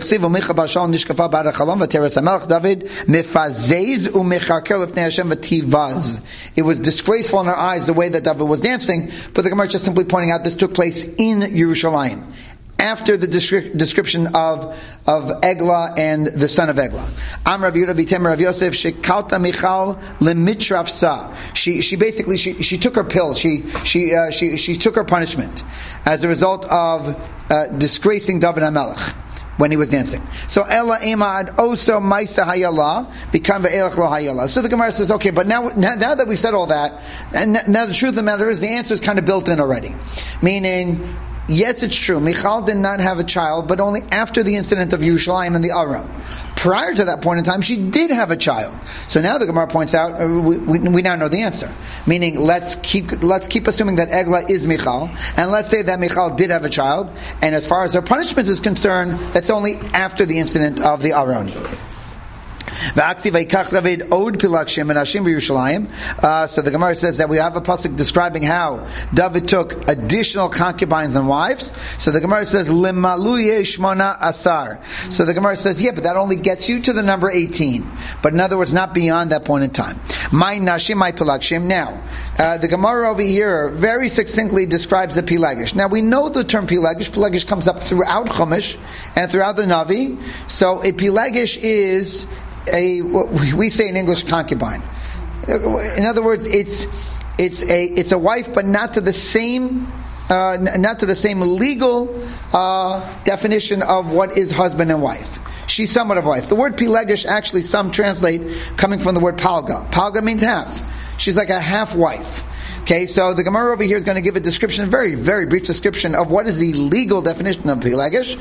It was disgraceful in her eyes the way that David was dancing, but the Gemara is just simply pointing out this took place in Yerushalayim, after the descri- description of of Egla and the son of Egla. Am Rav Yehuda v'tem Rav Yosef shekalta Michal lemitrafsa. She she basically she she took her pill. She she uh, she she took her punishment as a result of uh, disgracing David HaMelech when he was dancing. So Ella Imad Oso Maisa Hayala become Ve'elach Lo Hayala. So the Gemara says, okay, but now, now now that we said all that, and now the truth of the matter is the answer is kind of built in already. Meaning, yes, it's true. Michal did not have a child, but only after the incident of Yerushalayim and the Aron. Prior to that point in time, she did have a child. So now the Gemara points out, uh, we, we, we now know the answer. Meaning, let's keep let's keep assuming that Egla is Michal, and let's say that Michal did have a child, and as far as her punishment is concerned, that's only after the incident of the Aron. Uh, so the Gemara says that we have a pasuk describing how David took additional concubines and wives. So the Gemara says Limaluye Shmona Asar. So the Gemara says, yeah, but that only gets you to the number eighteen. But in other words, not beyond that point in time. My Nashim, my Pilagshim. Now, uh, the Gemara over here very succinctly describes the Pilagish. Now we know the term Pilagish. Pilagish comes up throughout Chumash and throughout the Navi. So a Pilagish is a, what we say in English, concubine. In other words, it's it's a it's a wife, but not to the same uh, not to the same legal uh, definition of what is husband and wife. She's somewhat of a wife. The word Pilagish actually some translate coming from the word Palga. Palga means half. She's like a half wife. Okay, so the Gemara over here is going to give a description, a very, very brief description of what is the legal definition of Pilagish.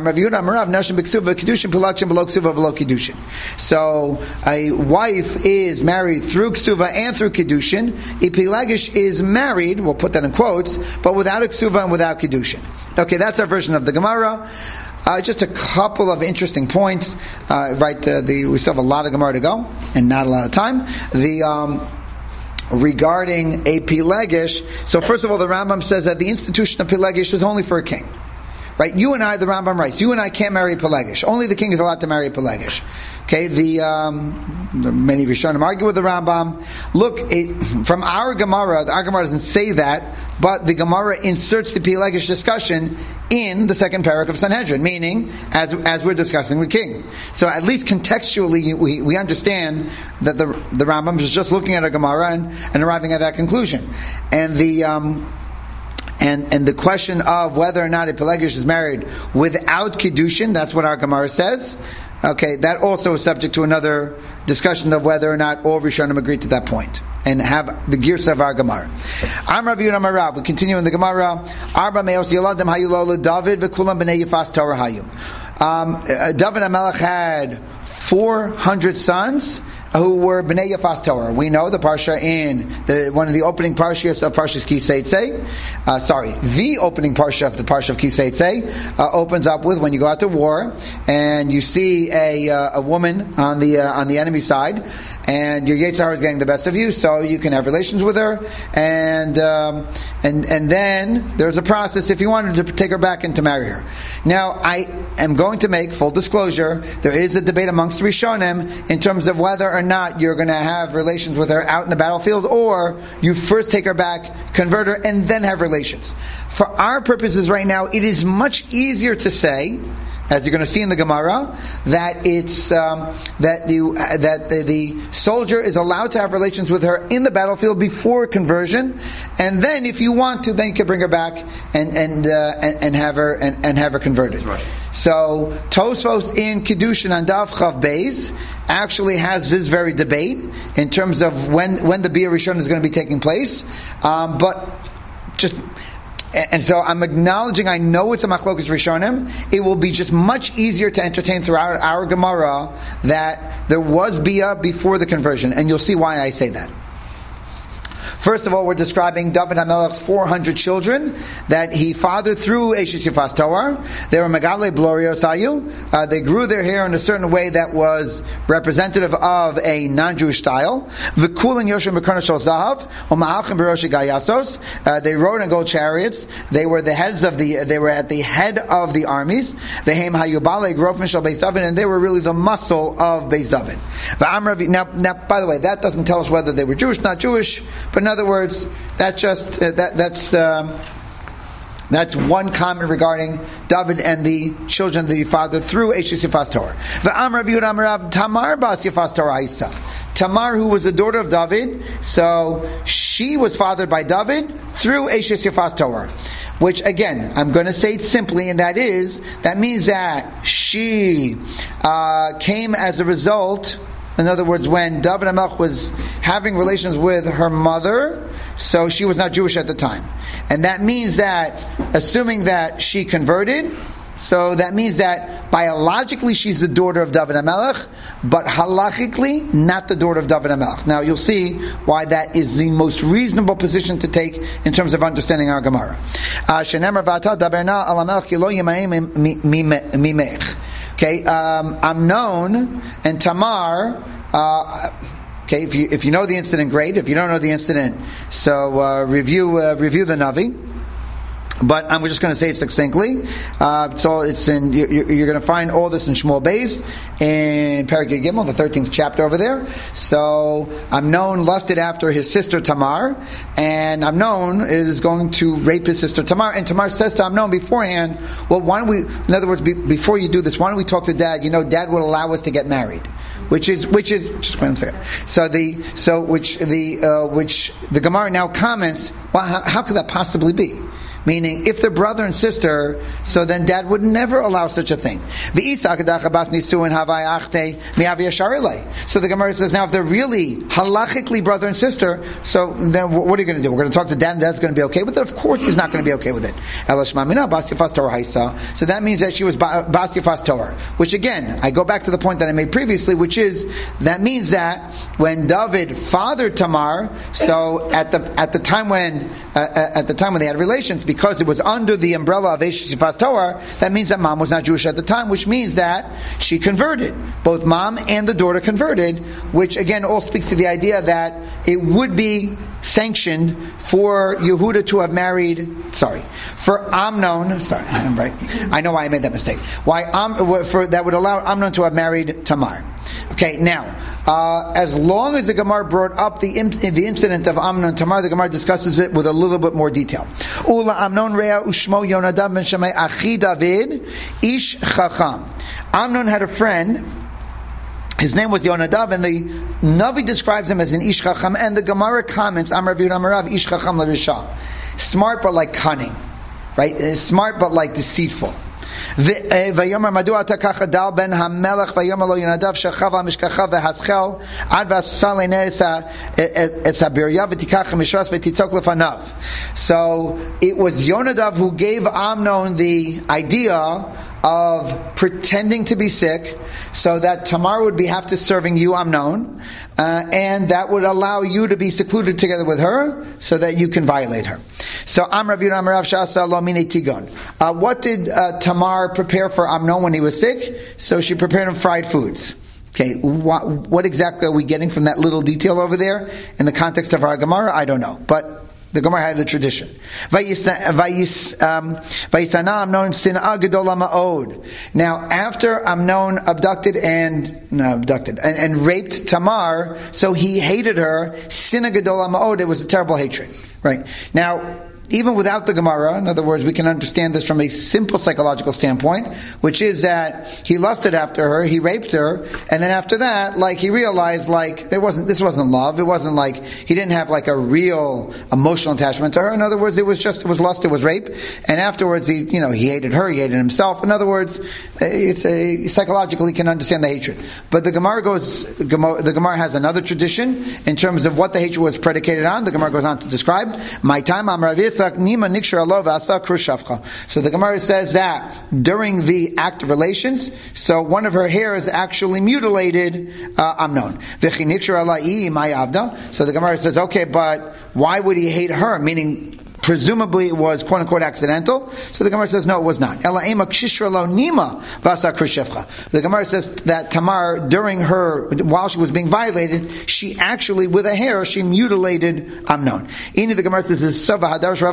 So a wife is married through Ksuva and through Kiddushin. A Pilagish is married, we'll put that in quotes, but without a Ksuva and without Kiddushin. Okay, that's our version of the Gemara. Uh, just a couple of interesting points. Uh, right, uh, the, we still have a lot of Gemara to go, and not a lot of time. The... Um, regarding a Pilagish, so first of all, the Rambam says that the institution of Pilagish is only for a king. Right? You and I, the Rambam writes, you and I can't marry a Pilagish. Only the king is allowed to marry a Pilagish. Okay, the, um, many of Rishonim argue with the Rambam. Look, it, from our Gemara, our Gemara doesn't say that, but the Gemara inserts the Pilagish discussion in the second parak of Sanhedrin, meaning, as as we're discussing the king. So at least contextually, we, we understand that the the Rambam is just looking at a Gemara and, and arriving at that conclusion. And the... Um, And and the question of whether or not a Pilagish is married without Kiddushin, that's what our Gemara says. Okay, that also is subject to another discussion of whether or not all Rishonim agreed to that point and have the gears of our Gemara. Amar Rav Yehuda Amar Rav. We continue in the Gemara. Arba meos yeladim hayu lo David v'kulam b'nei Yifas Torah hayu. David HaMelech had four hundred sons who were Bnei Yafas Torah. We know the parsha in the one of the opening parshas of Parshas Ki Seitzei. Uh, sorry, the opening parsha of the parsha of Ki Seitzei uh, opens up with when you go out to war and you see a uh, a woman on the uh, on the enemy side, and your Yetzer Hara is getting the best of you, so you can have relations with her, and um, and and then there's a process if you wanted to take her back and to marry her. Now, I am going to make full disclosure. There is a debate amongst Rishonim in terms of whether or not you're going to have relations with her out in the battlefield, or you first take her back, convert her, and then have relations. For our purposes right now, it is much easier to say, as you're going to see in the Gemara, that it's um, that you uh, that the, the soldier is allowed to have relations with her in the battlefield before conversion, and then if you want to, then you can bring her back and and uh, and, and have her and, and have her converted. Right. So Tosfos in Kiddushin on Daf Chav Beis actually has this very debate in terms of when when the Bia Rishon is going to be taking place, um, but just. And so I'm acknowledging, I know it's a Machlokas Rishonim. It will be just much easier to entertain throughout our Gemara that there was Bia before the conversion. And you'll see why I say that. First of all, we're describing David HaMelech's four hundred children that he fathered through Eshes Yifas Torah. They were Megale Blorios Ayu. Uh, they grew their hair in a certain way that was representative of a non-Jewish style. V'kulin Yoshim B'Karna Shol Zahav U'Ma'achim B'Roshi Gayasos. They rode in gold chariots. They were the heads of the. They were at the head of the armies. V'Heim Hayubale Grofen Shel Beis David, and they were really the muscle of Beis David. Now, now, by the way, that doesn't tell us whether they were Jewish, not Jewish, but in other words, that just uh, that that's um, that's one comment regarding David and the children that he fathered through Eshes Yifas Torah. V'am Rav Yehuda Amar Rav Tamar bas Yifas Torah Isa. Tamar, who was the daughter of David, so she was fathered by David through Eshes Yifas Torah. Which again, I'm going to say it simply, and that is that means that she uh, came as a result. In other words, when David HaMelech was having relations with her mother, so she was not Jewish at the time. And that means that, assuming that she converted, So that means that biologically she's the daughter of David HaMelech, but halachically not the daughter of David HaMelech. Now you'll see why that is the most reasonable position to take in terms of understanding our Gemara. Okay, um, Amnon and Tamar. Uh, okay, if you if you know the incident, great. If you don't know the incident, so uh, review uh, review the Navi. But I'm just going to say it succinctly. Uh, so it's in. You, you're going to find all this in Shmuel Beis in Perek Gimel, the thirteenth chapter over there. So Amnon lusted after his sister Tamar, and Amnon is going to rape his sister Tamar. And Tamar says to Amnon beforehand, "Well, why don't we? In other words, be, before you do this, why don't we talk to Dad? You know, Dad would allow us to get married." Which is which is just one second. So the so which the uh, which the Gemara now comments. Well, how, how could that possibly be? Meaning, if they're brother and sister, so then Dad would never allow such a thing. So the Gemara says, now if they're really halachically brother and sister, so then what are you going to do? We're going to talk to Dad, and Dad's going to be okay with it? Of course he's not going to be okay with it. So that means that she was Bas Yifas Torah. Which again, I go back to the point that I made previously, which is, that means that when David fathered Tamar, so at the at the time when uh, at the time when they had relations, because it was under the umbrella of Eish Yifas Torah, that means that mom was not Jewish at the time, which means that she converted. Both mom and the daughter converted, which again all speaks to the idea that it would be sanctioned for Yehuda to have married, sorry, for Amnon, sorry, I'm right, I know why I made that mistake. Why um, for that would allow Amnon to have married Tamar. Okay, now, uh, as long as the Gemara brought up the the incident of Amnon and Tamar, the Gemara discusses it with a little bit more detail. Ula Amnon rea ushmo Yonadav ben Shammai achi David ish chacham. Amnon had a friend. His name was Yonadav, and the Navi describes him as an ish chacham, and the Gemara comments, Amar Rav Yehuda Amar Rav, ish chacham l'risha. Smart but like cunning. Right? Smart but like deceitful. ויאמר מדוע אתה ככה דל בן המלך ויאמר לו ינדב שכב על משכחה והשכל עד ועשה לעיני את הבריה ותיקח המשרס ותצוק לפניו. So it was Yonadav who gave Amnon the idea of pretending to be sick so that Tamar would be have to serving you, Amnon, uh, and that would allow you to be secluded together with her so that you can violate her. So Amar Rav Yehuda Amar Rav Shasa lo mine tigon. Uh, what did uh, Tamar prepare for Amnon when he was sick? So she prepared him fried foods. Okay, what, what exactly are we getting from that little detail over there in the context of our Gemara? I don't know, but the Gemara had a tradition. Now, after Amnon abducted and no, abducted and, and raped Tamar, so he hated her. Sina Gedola Ma'od. It was a terrible hatred. Right now. Even without the Gemara, in other words, we can understand this from a simple psychological standpoint, which is that he lusted after her, he raped her, and then after that, like he realized, like there wasn't, this wasn't love. It wasn't like he didn't have like a real emotional attachment to her. In other words, it was just it was lust, it was rape, and afterwards, he you know he hated her, he hated himself. In other words, it's a psychologically can understand the hatred. But the Gemara goes, the Gemara has another tradition in terms of what the hatred was predicated on. The Gemara goes on to describe my time. I'm Rav. So the Gemara says that during the act of relations, so one of her hairs actually mutilated uh, Amnon. So the Gemara says, okay, but why would he hate her? Meaning, presumably it was quote unquote accidental. So the Gemara says no, it was not. The Gemara says that Tamar, during her, while she was being violated, she actually, with a hair, she mutilated Amnon. In the Gemara says, so the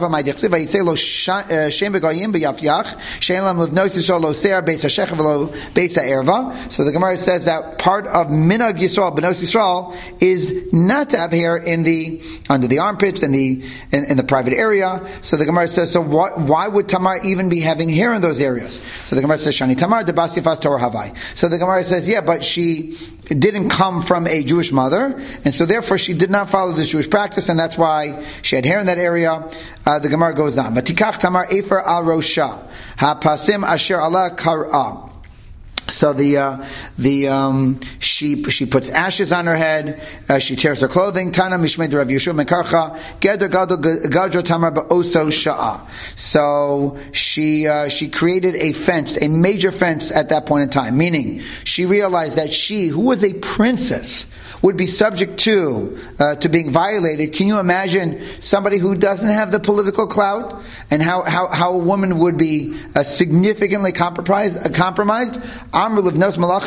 Gemara says that part of Minhag Yisrael, Benos Yisrael, is not to have hair in the under the armpits and the in, in the private area. So the Gemara says, so what, why would Tamar even be having hair in those areas? So the Gemara says, Shani Tamar de Bas Yifas Torah Havai. So the Gemara says, yeah, but she didn't come from a Jewish mother, and so therefore she did not follow this Jewish practice, and that's why she had hair in that area. Uh, the Gemara goes on. But Tikach Tamar Efer al Rosha Ha Pasim Asher Allah Kar'a. So the uh, the um, she she puts ashes on her head. Uh, she tears her clothing. Tana mishmei Rav Yeshua mekarcha geder gadol gadro tamar ba'oso sha'a. So she uh, she created a fence, a major fence at that point in time. Meaning, she realized that she, who was a princess, would be subject to uh, to being violated. Can you imagine somebody who doesn't have the political clout, and how how, how a woman would be uh, significantly compromised? Uh, compromised. If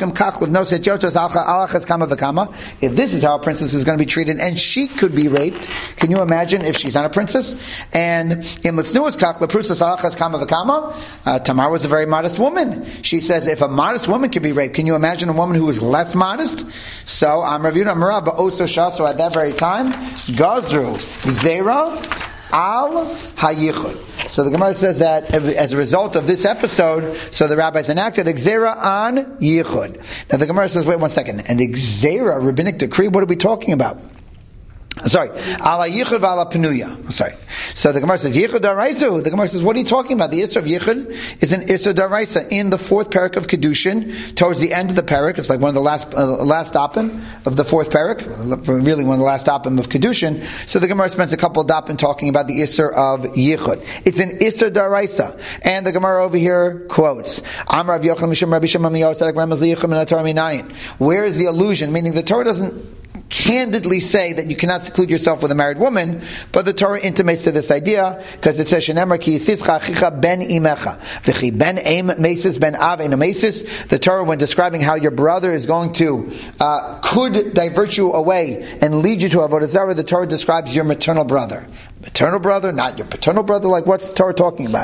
this is how a princess is going to be treated, and she could be raped, can you imagine if she's not a princess? And in uh, Tamar was a very modest woman. She says, if a modest woman can be raped, can you imagine a woman who is less modest? So I'm reviewing Amara, but also Shah. So at that very time, Gazru Zera Al Hayichud. So the Gemara says that as a result of this episode, so the rabbis enacted a Gzera on Yichud. Now the Gemara says, wait one second, and the Gzera, rabbinic decree, what are we talking about? Sorry, ala yichud v'ala penuya. Sorry. So the Gemara says yichud daraisa. The Gemara says, what are you talking about? The issur of yichud is an issur daraisa in the fourth parak of Kedushin, towards the end of the parak. It's like one of the last uh, last dapim of the fourth parak, really one of the last dapim of Kedushin. So the Gemara spends a couple of dapim talking about the issur of yichud. It's an issur daraisa, and the Gemara over here quotes Amar Rav Yochanan Mishum Rabbi Shimon Bar Yochai Ramaz liyichud min haTorah minayin. Where is the allusion? Meaning the Torah doesn't candidly say that you cannot seclude yourself with a married woman, but the Torah intimates to this idea because it says Shenemar ki yisischa achicha ben imecha v'chi ben eim mesis ben av ein mesis. The Torah, when describing how your brother is going to uh, could divert you away and lead you to avodah zarah, the Torah describes your maternal brother. Maternal brother, not your paternal brother. Like, what's the Torah talking about?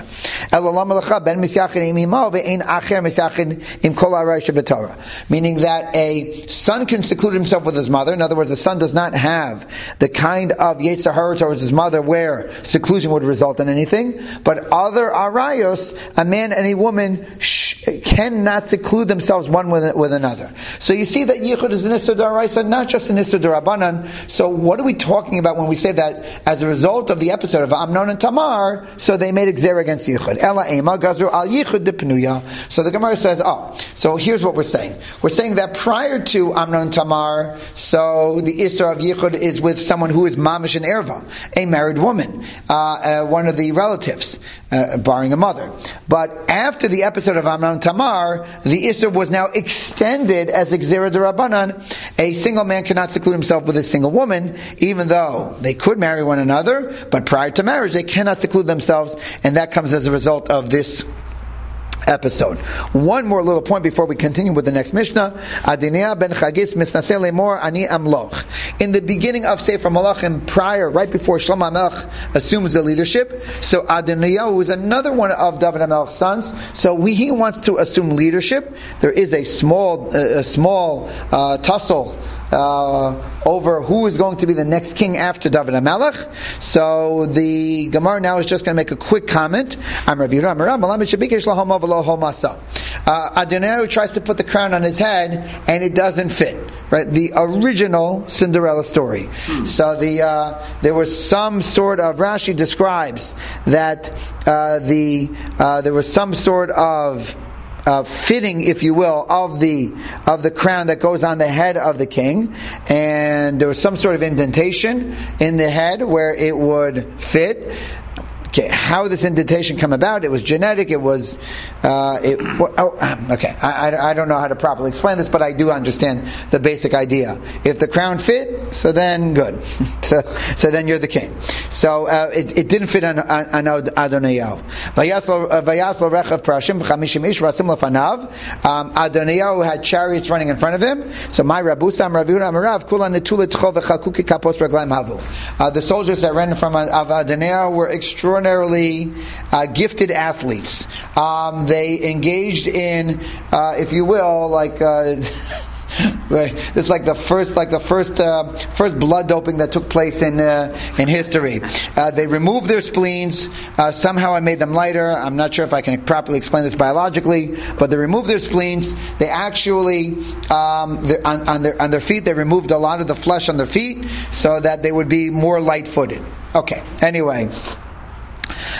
Meaning that a son can seclude himself with his mother. In other words, a son does not have the kind of yetzer hara towards his mother where seclusion would result in anything. But other arayos, a man and a woman sh- cannot seclude themselves one with, with another. So you see that yichud is an issur d'oraisa, not just an issur d'Rabbanan. So what are we talking about when we say that as a result of the episode of Amnon and Tamar, so they made a gzera against Yichud. Ela ema gazru al Yichud de Penuya. So the Gemara says, oh, so here's what we're saying. We're saying that prior to Amnon and Tamar, so the issur of Yichud is with someone who is mamish and erva, a married woman, uh, uh, one of the relatives, uh, barring a mother. But after the episode of Amnon and Tamar, the issur was now extended as a gzera d'Rabbanan. A single man cannot seclude himself with a single woman, even though they could marry one another. But prior to marriage, they cannot seclude themselves, and that comes as a result of this episode. One more little point before we continue with the next Mishnah. Adoniah ben Chagis misnaseh lemor ani amloch. In the beginning of Sefer Malachim, prior, right before Shlomo HaMelech assumes the leadership, so Adoniah, who is another one of David HaMelech's sons, so we, he wants to assume leadership. There is a small, uh, a small uh, tussle Uh, over who is going to be the next king after David HaMelech. So the Gemara now is just going to make a quick comment. I'm Rav Yehuda Amar uh, Adoniah tries to put the crown on his head and it doesn't fit. Right, the original Cinderella story. Hmm. So the uh, there was some sort of, Rashi describes that uh, the uh, there was some sort of Uh, fitting, if you will, of the of the crown that goes on the head of the king, and there was some sort of indentation in the head where it would fit. Okay, how this indentation come about? It was genetic. It was, uh, it. Oh, okay, I, I, I don't know how to properly explain this, but I do understand the basic idea. If the crown fit, so then good. so, so then you're the king. So uh, it, it didn't fit on, on, on Adoniah. Vayaslo rechav parashim v'chamishim ish rasim lefanav. Adoniah had chariots running in front of him. So my Rabusam Raviuna Amarav kula netulet chol v'chalkuki kapos raglaim havu. The soldiers that ran in front of Adoniah were extraordinary. Extraordinarily uh, gifted athletes. Um, they engaged in, uh, if you will, like uh, it's like the first, like the first, uh, first blood doping that took place in uh, in history. Uh, they removed their spleens. Uh, somehow, I made them lighter. I'm not sure if I can properly explain this biologically, but they removed their spleens. They actually, um, on, on their on their feet, they removed a lot of the flesh on their feet so that they would be more light-footed. Okay. Anyway.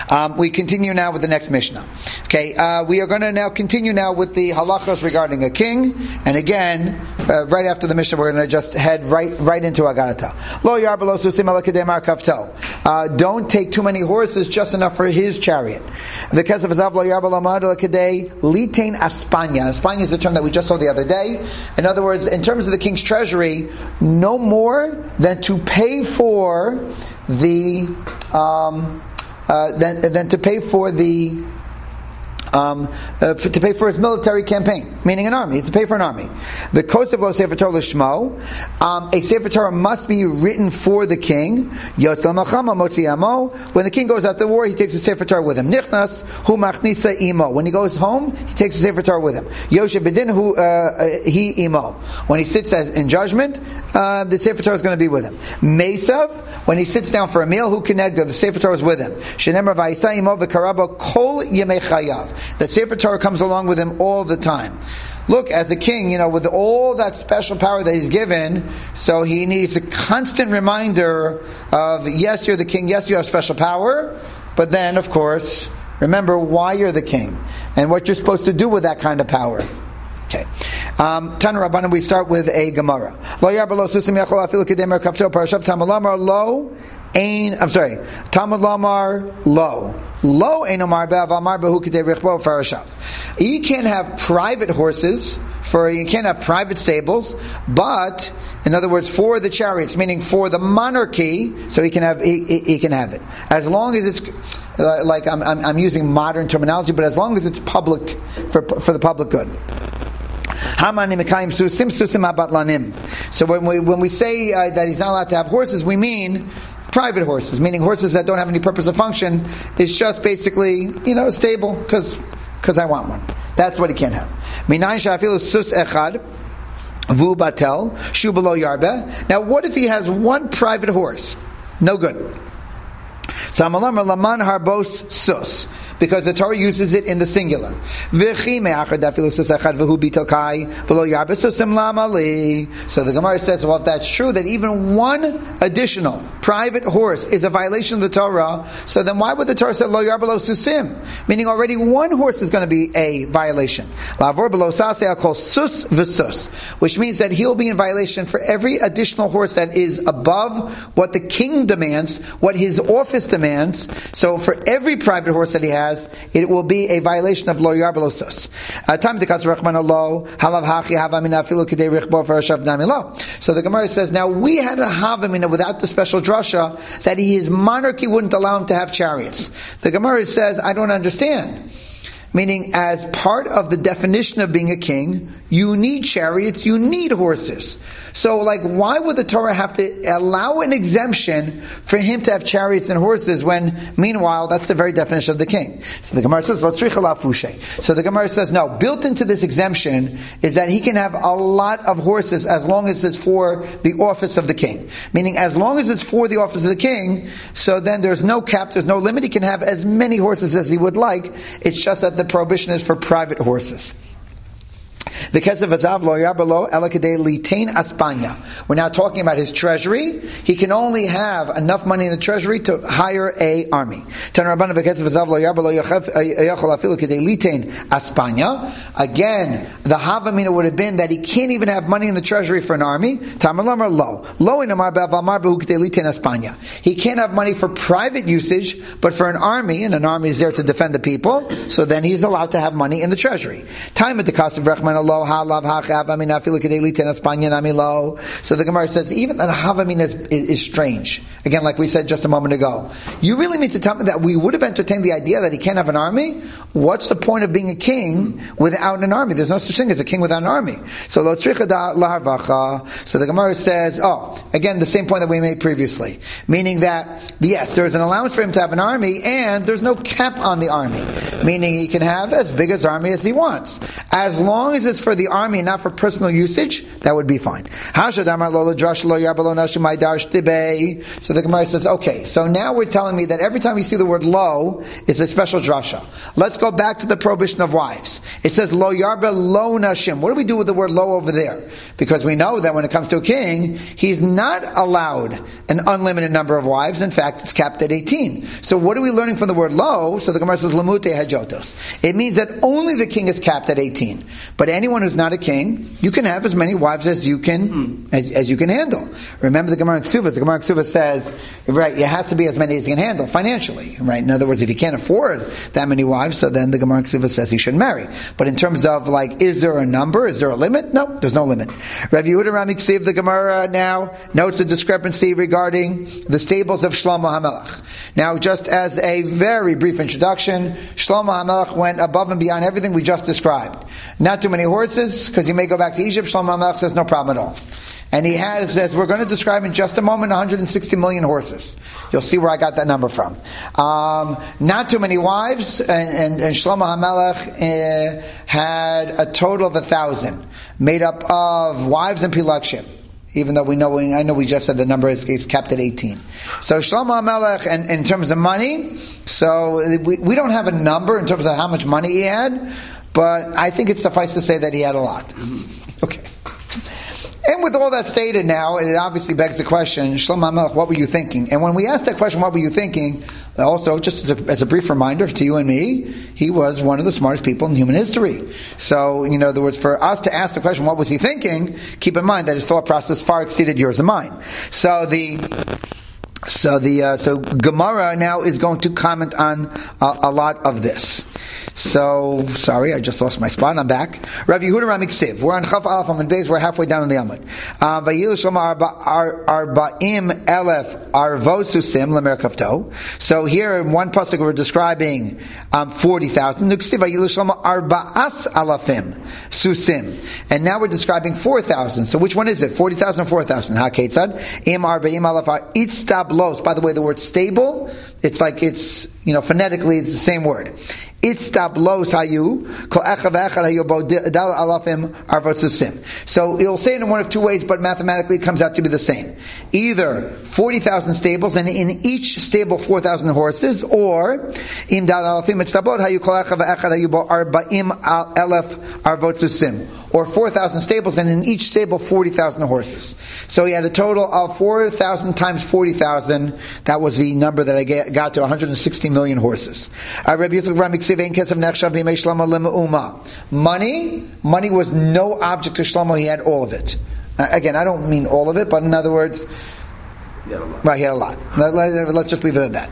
Um, we continue now with the next Mishnah. Okay, uh, we are going to now continue now with the halachas regarding a king, and again, uh, right after the Mishnah, we're going to just head right right into Agarata. Lo yarba lo susim ala kedei mar kafto. Uh, don't take too many horses, just enough for his chariot. The kesef hazav lo yarba lo mar ala kedei litain aspanya. Aspanya is the term that we just saw the other day. In other words, in terms of the king's treasury, no more than to pay for the um, uh, than, than to pay for the Um, uh, to pay for his military campaign, meaning an army, to pay for an army. The Kosev lo Sefer Torah l'shmo, um, a Sefer Torah must be written for the king. Yotzal Machama motzi amo. When the king goes out to war, he takes a Sefer Torah with him. Nichnas hu machnisa imo. When he goes home, he takes a Sefer Torah with him. Yoshev bedin hu he imo. When he sits as, in judgment, uh, the Sefer Torah is going to be with him. Mesav, when he sits down for a meal, hu kenegdo, the Sefer Torah is with him. Shenemar va'isa imo v'karabo kol yemei chayav. That Sefer Torah comes along with him all the time. Look, as a king, you know, with all that special power that he's given, so he needs a constant reminder of, yes, you're the king, yes, you have special power, but then, of course, remember why you're the king and what you're supposed to do with that kind of power. Okay. Um, Tan Rabbanan, we start with a Gemara. Lo yarba lo susim yachol afilu kedemer kafsho parashav tamalamar lo ein, I'm sorry, Talmud Lamar lo. Lo ein omar be'av amar behu kedei richbo farashav. You can't have private horses, for you can't have private stables, but, in other words, for the chariots, meaning for the monarchy, so he can have he, he can have it. As long as it's, uh, like I'm, I'm, I'm using modern terminology, but as long as it's public, for, for the public good. So when we when we say uh, that he's not allowed to have horses, we mean private horses, meaning horses that don't have any purpose or function. It's just basically, you know, a stable because because I want one. That's what he can't have. Now, what if he has one private horse? No good. Because the Torah uses it in the singular. So the Gemara says, well, if that's true, that even one additional private horse is a violation of the Torah, so then why would the Torah say, lo yarba lo susim? Meaning already one horse is going to be a violation. Which means that he'll be in violation for every additional horse that is above what the king demands, what his office demands. So for every private horse that he has, it will be a violation of lo yarba lo sus. So the Gemara says, now we had a havamina without the special drasha that his monarchy wouldn't allow him to have chariots. The Gemara says, I don't understand. Meaning, as part of the definition of being a king, you need chariots, you need horses. So, like, why would the Torah have to allow an exemption for him to have chariots and horses when, meanwhile, that's the very definition of the king? So the Gemara says, So the Gemara says, no, built into this exemption is that he can have a lot of horses as long as it's for the office of the king. Meaning, as long as it's for the office of the king, so then there's no cap, there's no limit. He can have as many horses as he would like. It's just that the prohibition is for private horses. The kesef hazav lo yarba lo ela kedei litain aspanya. We're now talking about his treasury. He can only have enough money in the treasury to hire a army. Tan Rabbanan v'kesef hazav lo yarba lo yachol afilu kedei litain aspanya. Again, the havamina would have been that he can't even have money in the treasury for an army. Tamar lamar lo lo inamar be'avamar behu kedei litain aspanya. He can't have money for private usage, but for an army, and an army is there to defend the people. So then he's allowed to have money in the treasury. Time at the cost of rechman. So the Gemara says, even that havamina is, is, is strange. Again, like we said just a moment ago. You really mean to tell me that we would have entertained the idea that he can't have an army? What's the point of being a king without an army? There's no such thing as a king without an army. So So the Gemara says, oh, again, the same point that we made previously. Meaning that, yes, there is an allowance for him to have an army, and there's no cap on the army. Meaning he can have as big an army as he wants. As long as it's is for the army and not for personal usage, that would be fine. So the Gemara says, okay, so now we're telling me that every time you see the word lo, it's a special drasha. Let's go back to the prohibition of wives. It says lo yarba lo nashim. What do we do with the word lo over there? Because we know that when it comes to a king, he's not allowed an unlimited number of wives. In fact, it's capped at eighteen. So what are we learning from the word lo? So the Gemara says lamute hajotos. It means that only the king is capped at eighteen. But anyone who's not a king, you can have as many wives as you can mm. as, as you can handle. Remember the Gemara in Ksuvas. The Gemara in Ksuvas says, right, it has to be as many as you can handle financially. Right? In other words, if you can't afford that many wives, so then the Gemara in Ksuvas says he shouldn't marry. But in terms of like, is there a number? Is there a limit? No, there's no limit. Rav Yehuda Rami Ksiv, the Gemara now notes a discrepancy regarding the stables of Shlomo HaMelech. Now, just as a very brief introduction, Shlomo HaMelech went above and beyond everything we just described. Not too many horses, because you may go back to Egypt. Shlomo HaMelech says no problem at all. And he has, as we're going to describe in just a moment, one hundred sixty million horses. You'll see where I got that number from. Um, not too many wives, and, and, and Shlomo HaMelech uh, had a total of a thousand, made up of wives and pilakshim. Even though we know, I know we just said the number is, is kept at eighteen. So Shlomo HaMelech, and, and in terms of money, so we, we don't have a number in terms of how much money he had, but I think it's suffice to say that he had a lot. Okay. And with all that stated now, it obviously begs the question, Shlomo HaMelech, what were you thinking? And when we ask that question, what were you thinking? Also, just as a, as a brief reminder to you and me, he was one of the smartest people in human history. So, you know, in other words, for us to ask the question, what was he thinking? Keep in mind that his thought process far exceeded yours and mine. So the... So the uh, so Gemara now is going to comment on uh, a lot of this. So sorry, I just lost my spot. I'm back. Rav Yehuda Rami Ksiv. We're on Chaf Alaf Amud Beis. We're halfway down on the Amud. Vayilu Shlomo Arba'im Elef Arvot Susim Lemer Kafto. So here in one pasuk we're describing um, forty thousand. Nuksiv Vayilu Shlomo Arba'as Alafim Susim. And now we're describing four thousand. So which one is it? Forty thousand or four thousand? Ha Ketzad Im Arba'im Alaf Itztab. By the way, the word stable, it's like it's, you know, phonetically it's the same word. Itztablos hayu, kol echad ve'echad hayu bo dal alafim arvot susim. So it'll say it in one of two ways, but mathematically it comes out to be the same. Either forty thousand stables, and in each stable four thousand horses, or im dal alafim itztablot hayu kol echad ve'echad hayu bo arba'im elef arvot susim. Or four thousand stables, and in each stable forty thousand horses. So he had a total of four thousand times forty thousand. That was the number that I got to, one hundred sixty million horses. Money, money was no object to Shlomo. He had all of it. Uh, again, I don't mean all of it, but in other words, right, he had a lot. Let, let, let's just leave it at that.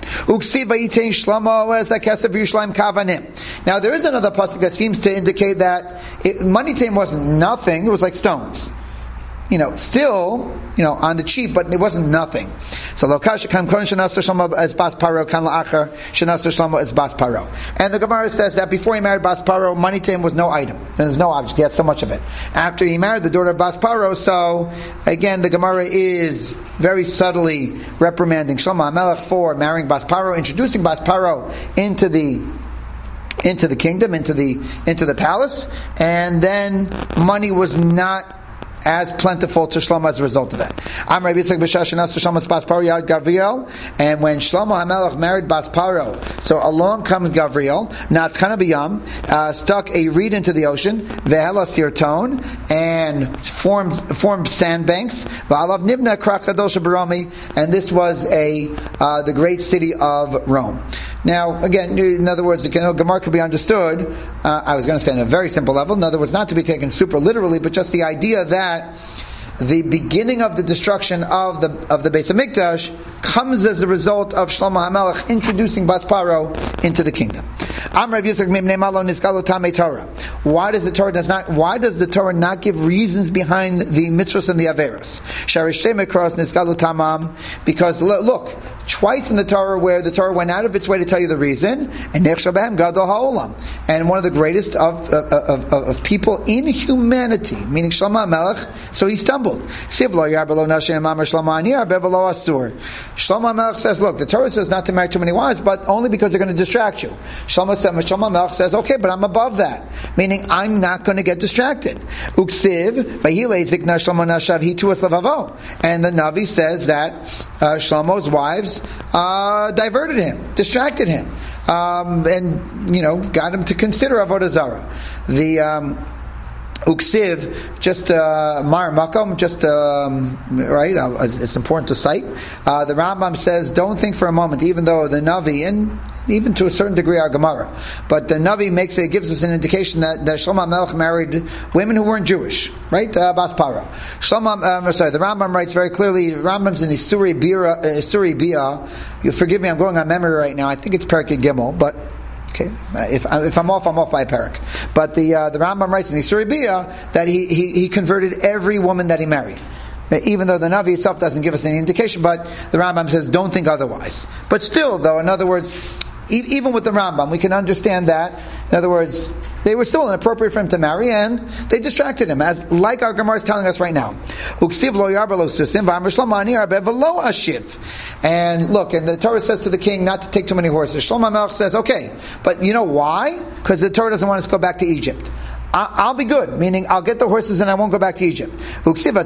Now there is another pasuk that seems to indicate that it, money to him wasn't nothing. It was like stones. You know, still, you know, on the cheap, but it wasn't nothing. So Lokash kam kon shenaser Shlomo as bas paro kan la'acher shenaser Shlomo as bas paro. And the Gemara says that before he married bas paro, money to him was no item. There's no object. He had so much of it. After he married the daughter of bas paro, so again the Gemara is very subtly reprimanding Shlomo HaMelech for marrying bas paro, introducing bas paro into the into the kingdom, into the into the palace, and then money was not as plentiful to Shlomo as a result of that. I'm Rabbi Yitzchak B'Shashanas Shlomo's Bas Paro Yad Gavriel, and when Shlomo HaMelech married Bas Paro, so along comes Gavriel, Natzchana B'Yam, uh, stuck a reed into the ocean, Vehela Sirton, and formed formed sandbanks, V'alav Nibna Krach Kadosh Barami, and this was a uh, the great city of Rome. Now, again, in other words, the Gemara could be understood, uh, I was going to say on a very simple level, in other words, not to be taken super literally, but just the idea that the beginning of the destruction of the of the Beis Hamikdash comes as a result of Shlomo HaMelech introducing Bas Paro into the kingdom. Why does the Torah does not? Why does the Torah not give reasons behind the mitzvahs and the averos? Because look, twice in the Torah where the Torah went out of its way to tell you the reason, and Nechshav Behem Gadol Ha'olam, and one of the greatest of of, of, of, of people in humanity, meaning Shlomo HaMelech, so he stumbled. Shlomo HaMelech says, look, the Torah says not to marry too many wives, but only because they're going to distract you. Shlomo HaMelech says, okay, but I'm above that, meaning I'm not going to get distracted. Uksiv, and the Navi says that uh, Shlomo's wives uh, diverted him, distracted him, um, and you know, got him to consider avodah zarah. The um, Uksiv, just uh, Mar Makom, just um, right. Uh, it's important to cite. Uh, the Rambam says, don't think for a moment, even though the Navi and even to a certain degree our Gemara, but the Navi makes it gives us an indication that, that Shlomo HaMelech married women who weren't Jewish, right? Uh, Bas Para. Shlomo, um, sorry, the Rambam writes very clearly. Rambam's in the Suri Bia. Uh, Suri Bia. You forgive me, I'm going on memory right now. I think it's Perek Gimel, but. Okay, if, if I'm off, I'm off by a parak. But the uh, the Rambam writes in the Suri Bia that he, he he converted every woman that he married, even though the Navi itself doesn't give us any indication. But the Rambam says don't think otherwise. But still, though, in other words, e- even with the Rambam, we can understand that. In other words, they were still inappropriate for him to marry, and they distracted him, as like our Gemara is telling us right now. And look, and the Torah says to the king not to take too many horses. Shlomo HaMelech says, okay, but you know why? Because the Torah doesn't want us to go back to Egypt. I'll be good, meaning I'll get the horses and I won't go back to Egypt. And meanwhile,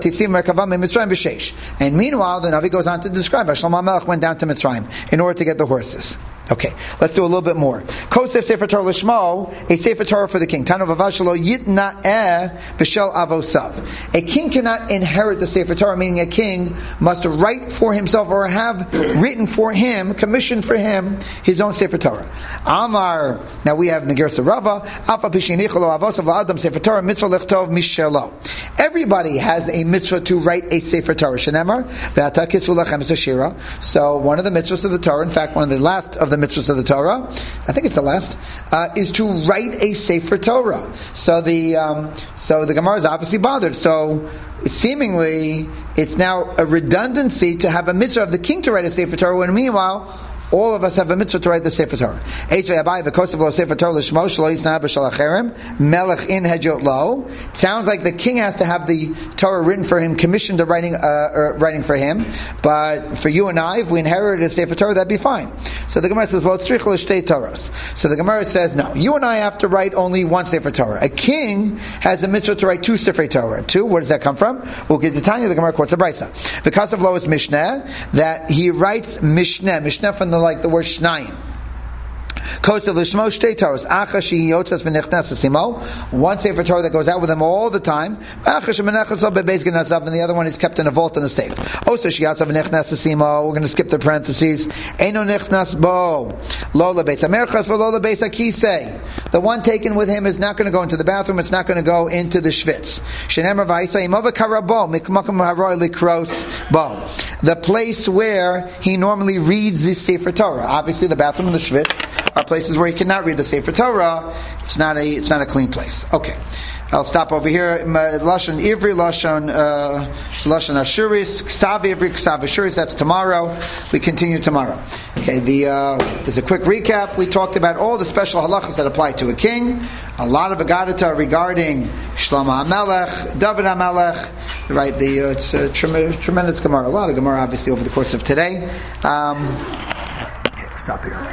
the Navi goes on to describe how Shlomo HaMelech went down to Mitzrayim in order to get the horses. Okay, let's do a little bit more. Kosef Sefer Torah Lishmo, a Sefer Torah for the king. Tanu v'vashalo yitna'eh b'shel avosav. A king cannot inherit the Sefer Torah, meaning a king must write for himself or have written for him, commissioned for him, his own Sefer Torah. Amar, now we have Negirsa Rava, Alpha Pishinicholo Avosav La'adam Sefer Torah, Mitzvah Lechtov Mishelo. Everybody has a mitzvah to write a Sefer Torah. Shenemar, Ve'ata Kitzu Lachem Shira. So one of the mitzvahs of the Torah, in fact, one of the last of the mitzvahs of the Torah, I think it's the last, uh, is to write a Sefer Torah. So the um, so the Gemara is obviously bothered. So it's seemingly it's now a redundancy to have a mitzvah of the king to write a Sefer Torah, when meanwhile all of us have a mitzvah to write the Sefer Torah. Sounds like the king has to have the Torah written for him, commissioned the writing, uh, or writing for him. But for you and I, if we inherited a Sefer Torah, that'd be fine. So the Gemara says, "Well, it's Torahs." So the Gemara says, "No, you and I have to write only one Sefer Torah. A king has a mitzvah to write two Sefer Torah. Two. Where does that come from? We'll get to Tanya. The Gemara quotes a brisa. The Kasav Lo is Mishnah, that he writes Mishnah, Mishnah from the like the word Shnayim. One Sefer Torah that goes out with him all the time, and the other one is kept in a vault in a safe. We're going to skip the parentheses. The one taken with him is not going to go into the bathroom, it's not going to go into the schwitz. The place where he normally reads the Sefer Torah. Obviously the bathroom and the schwitz are places where you cannot read the Sefer Torah. It's not a it's not a clean place. Okay, I'll stop over here. Lashon Ivri, Lashon uh, Lashon Ashuris, Ksav Ivri, Ksav Ashuris. That's tomorrow. We continue tomorrow. Okay, the uh, there's a quick recap. We talked about all the special halachas that apply to a king. A lot of Agadata regarding Shlomo HaMelech, David HaMelech. Right, the uh, it's a trem- tremendous Gemara. A lot of Gemara, obviously, over the course of today. Um, stop here.